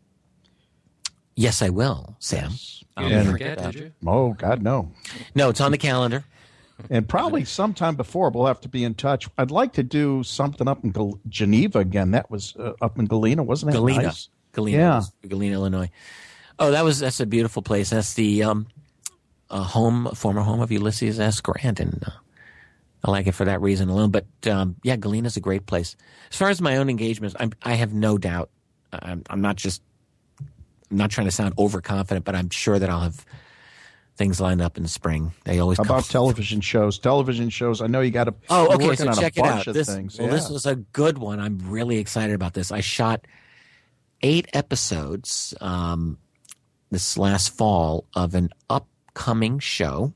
Yes, I will, Sam. Yes. You didn't forget, did you? Oh, God, no. No, it's on the calendar. And probably sometime before, we'll have to be in touch. I'd like to do something up in Gal- Geneva again. That was uh, up in Galena, wasn't it? Galena. Nice? Galena. Yeah. Galena, Illinois. Oh, that was that's a beautiful place. That's the um, uh, home, former home of Ulysses S. Grant, and uh, I like it for that reason alone. But um, yeah, Galena's a great place. As far as my own engagements, I'm, I have no doubt. I'm, I'm not just. I'm not trying to sound overconfident, but I'm sure that I'll have things lined up in the spring. They always How come about television shows? Television shows. I know you got to. Oh, okay. Working So on check a it bunch out. Of This, things. well, yeah. this was a good one. I'm really excited about this. I shot eight episodes um, this last fall of an upcoming show.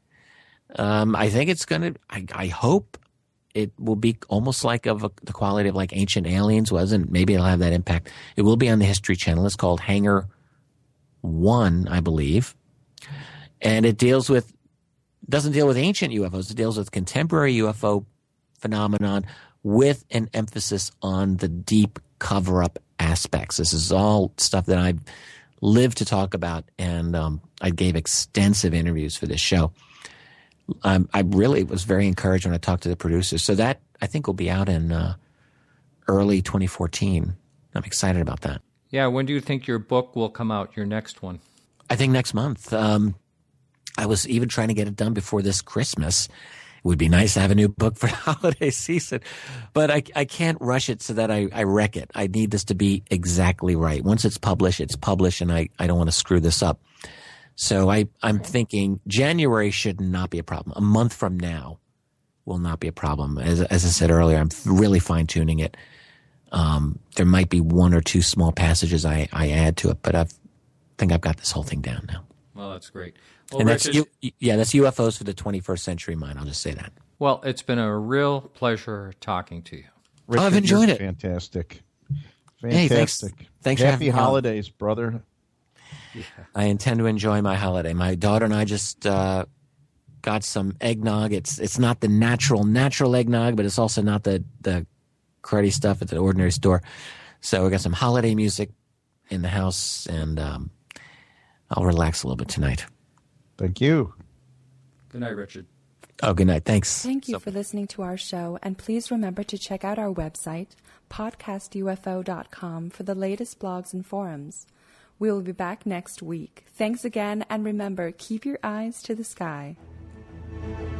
Um, I think it's going to. I, I hope it will be almost like of a, the quality of like Ancient Aliens was, and maybe it'll have that impact. It will be on the History Channel. It's called Hangar One, I believe, and it deals with doesn't deal with ancient U F Os. It deals with contemporary U F O phenomenon with an emphasis on the deep cover-up aspects. This is all stuff that I've lived to talk about, and um, I gave extensive interviews for this show. Um, I really was very encouraged when I talked to the producers. So that, I think, will be out in uh, early twenty fourteen. I'm excited about that. Yeah, when do you think your book will come out, your next one? I think next month. Um, I was even trying to get it done before this Christmas. It would be nice to have a new book for the holiday season. But I, I can't rush it so that I, I wreck it. I need this to be exactly right. Once it's published, it's published, and I, I don't want to screw this up. So I, I'm thinking January should not be a problem. A month from now will not be a problem. As, as I said earlier, I'm really fine-tuning it. Um, there might be one or two small passages I, I add to it, but I think I've got this whole thing down now. Well, that's great. Well, and that's Richard, U, yeah, that's U F Os for the twenty-first century mind. I'll just say that. Well, it's been a real pleasure talking to you. Richard, oh, I've enjoyed it. Fantastic. Fantastic. Hey, thanks. Thanks for Happy having me on. holidays, brother. Yeah. I intend to enjoy my holiday. My daughter and I just uh, got some eggnog. It's it's not the natural natural eggnog, but it's also not the the cruddy stuff at the ordinary store. So we got some holiday music in the house, and um, I'll relax a little bit tonight. Thank you. Good night, Richard. Oh, good night. Thanks. Thank you So- for listening to our show, and please remember to check out our website, podcast U F O dot com, for the latest blogs and forums. We will be back next week. Thanks again, and remember, keep your eyes to the sky.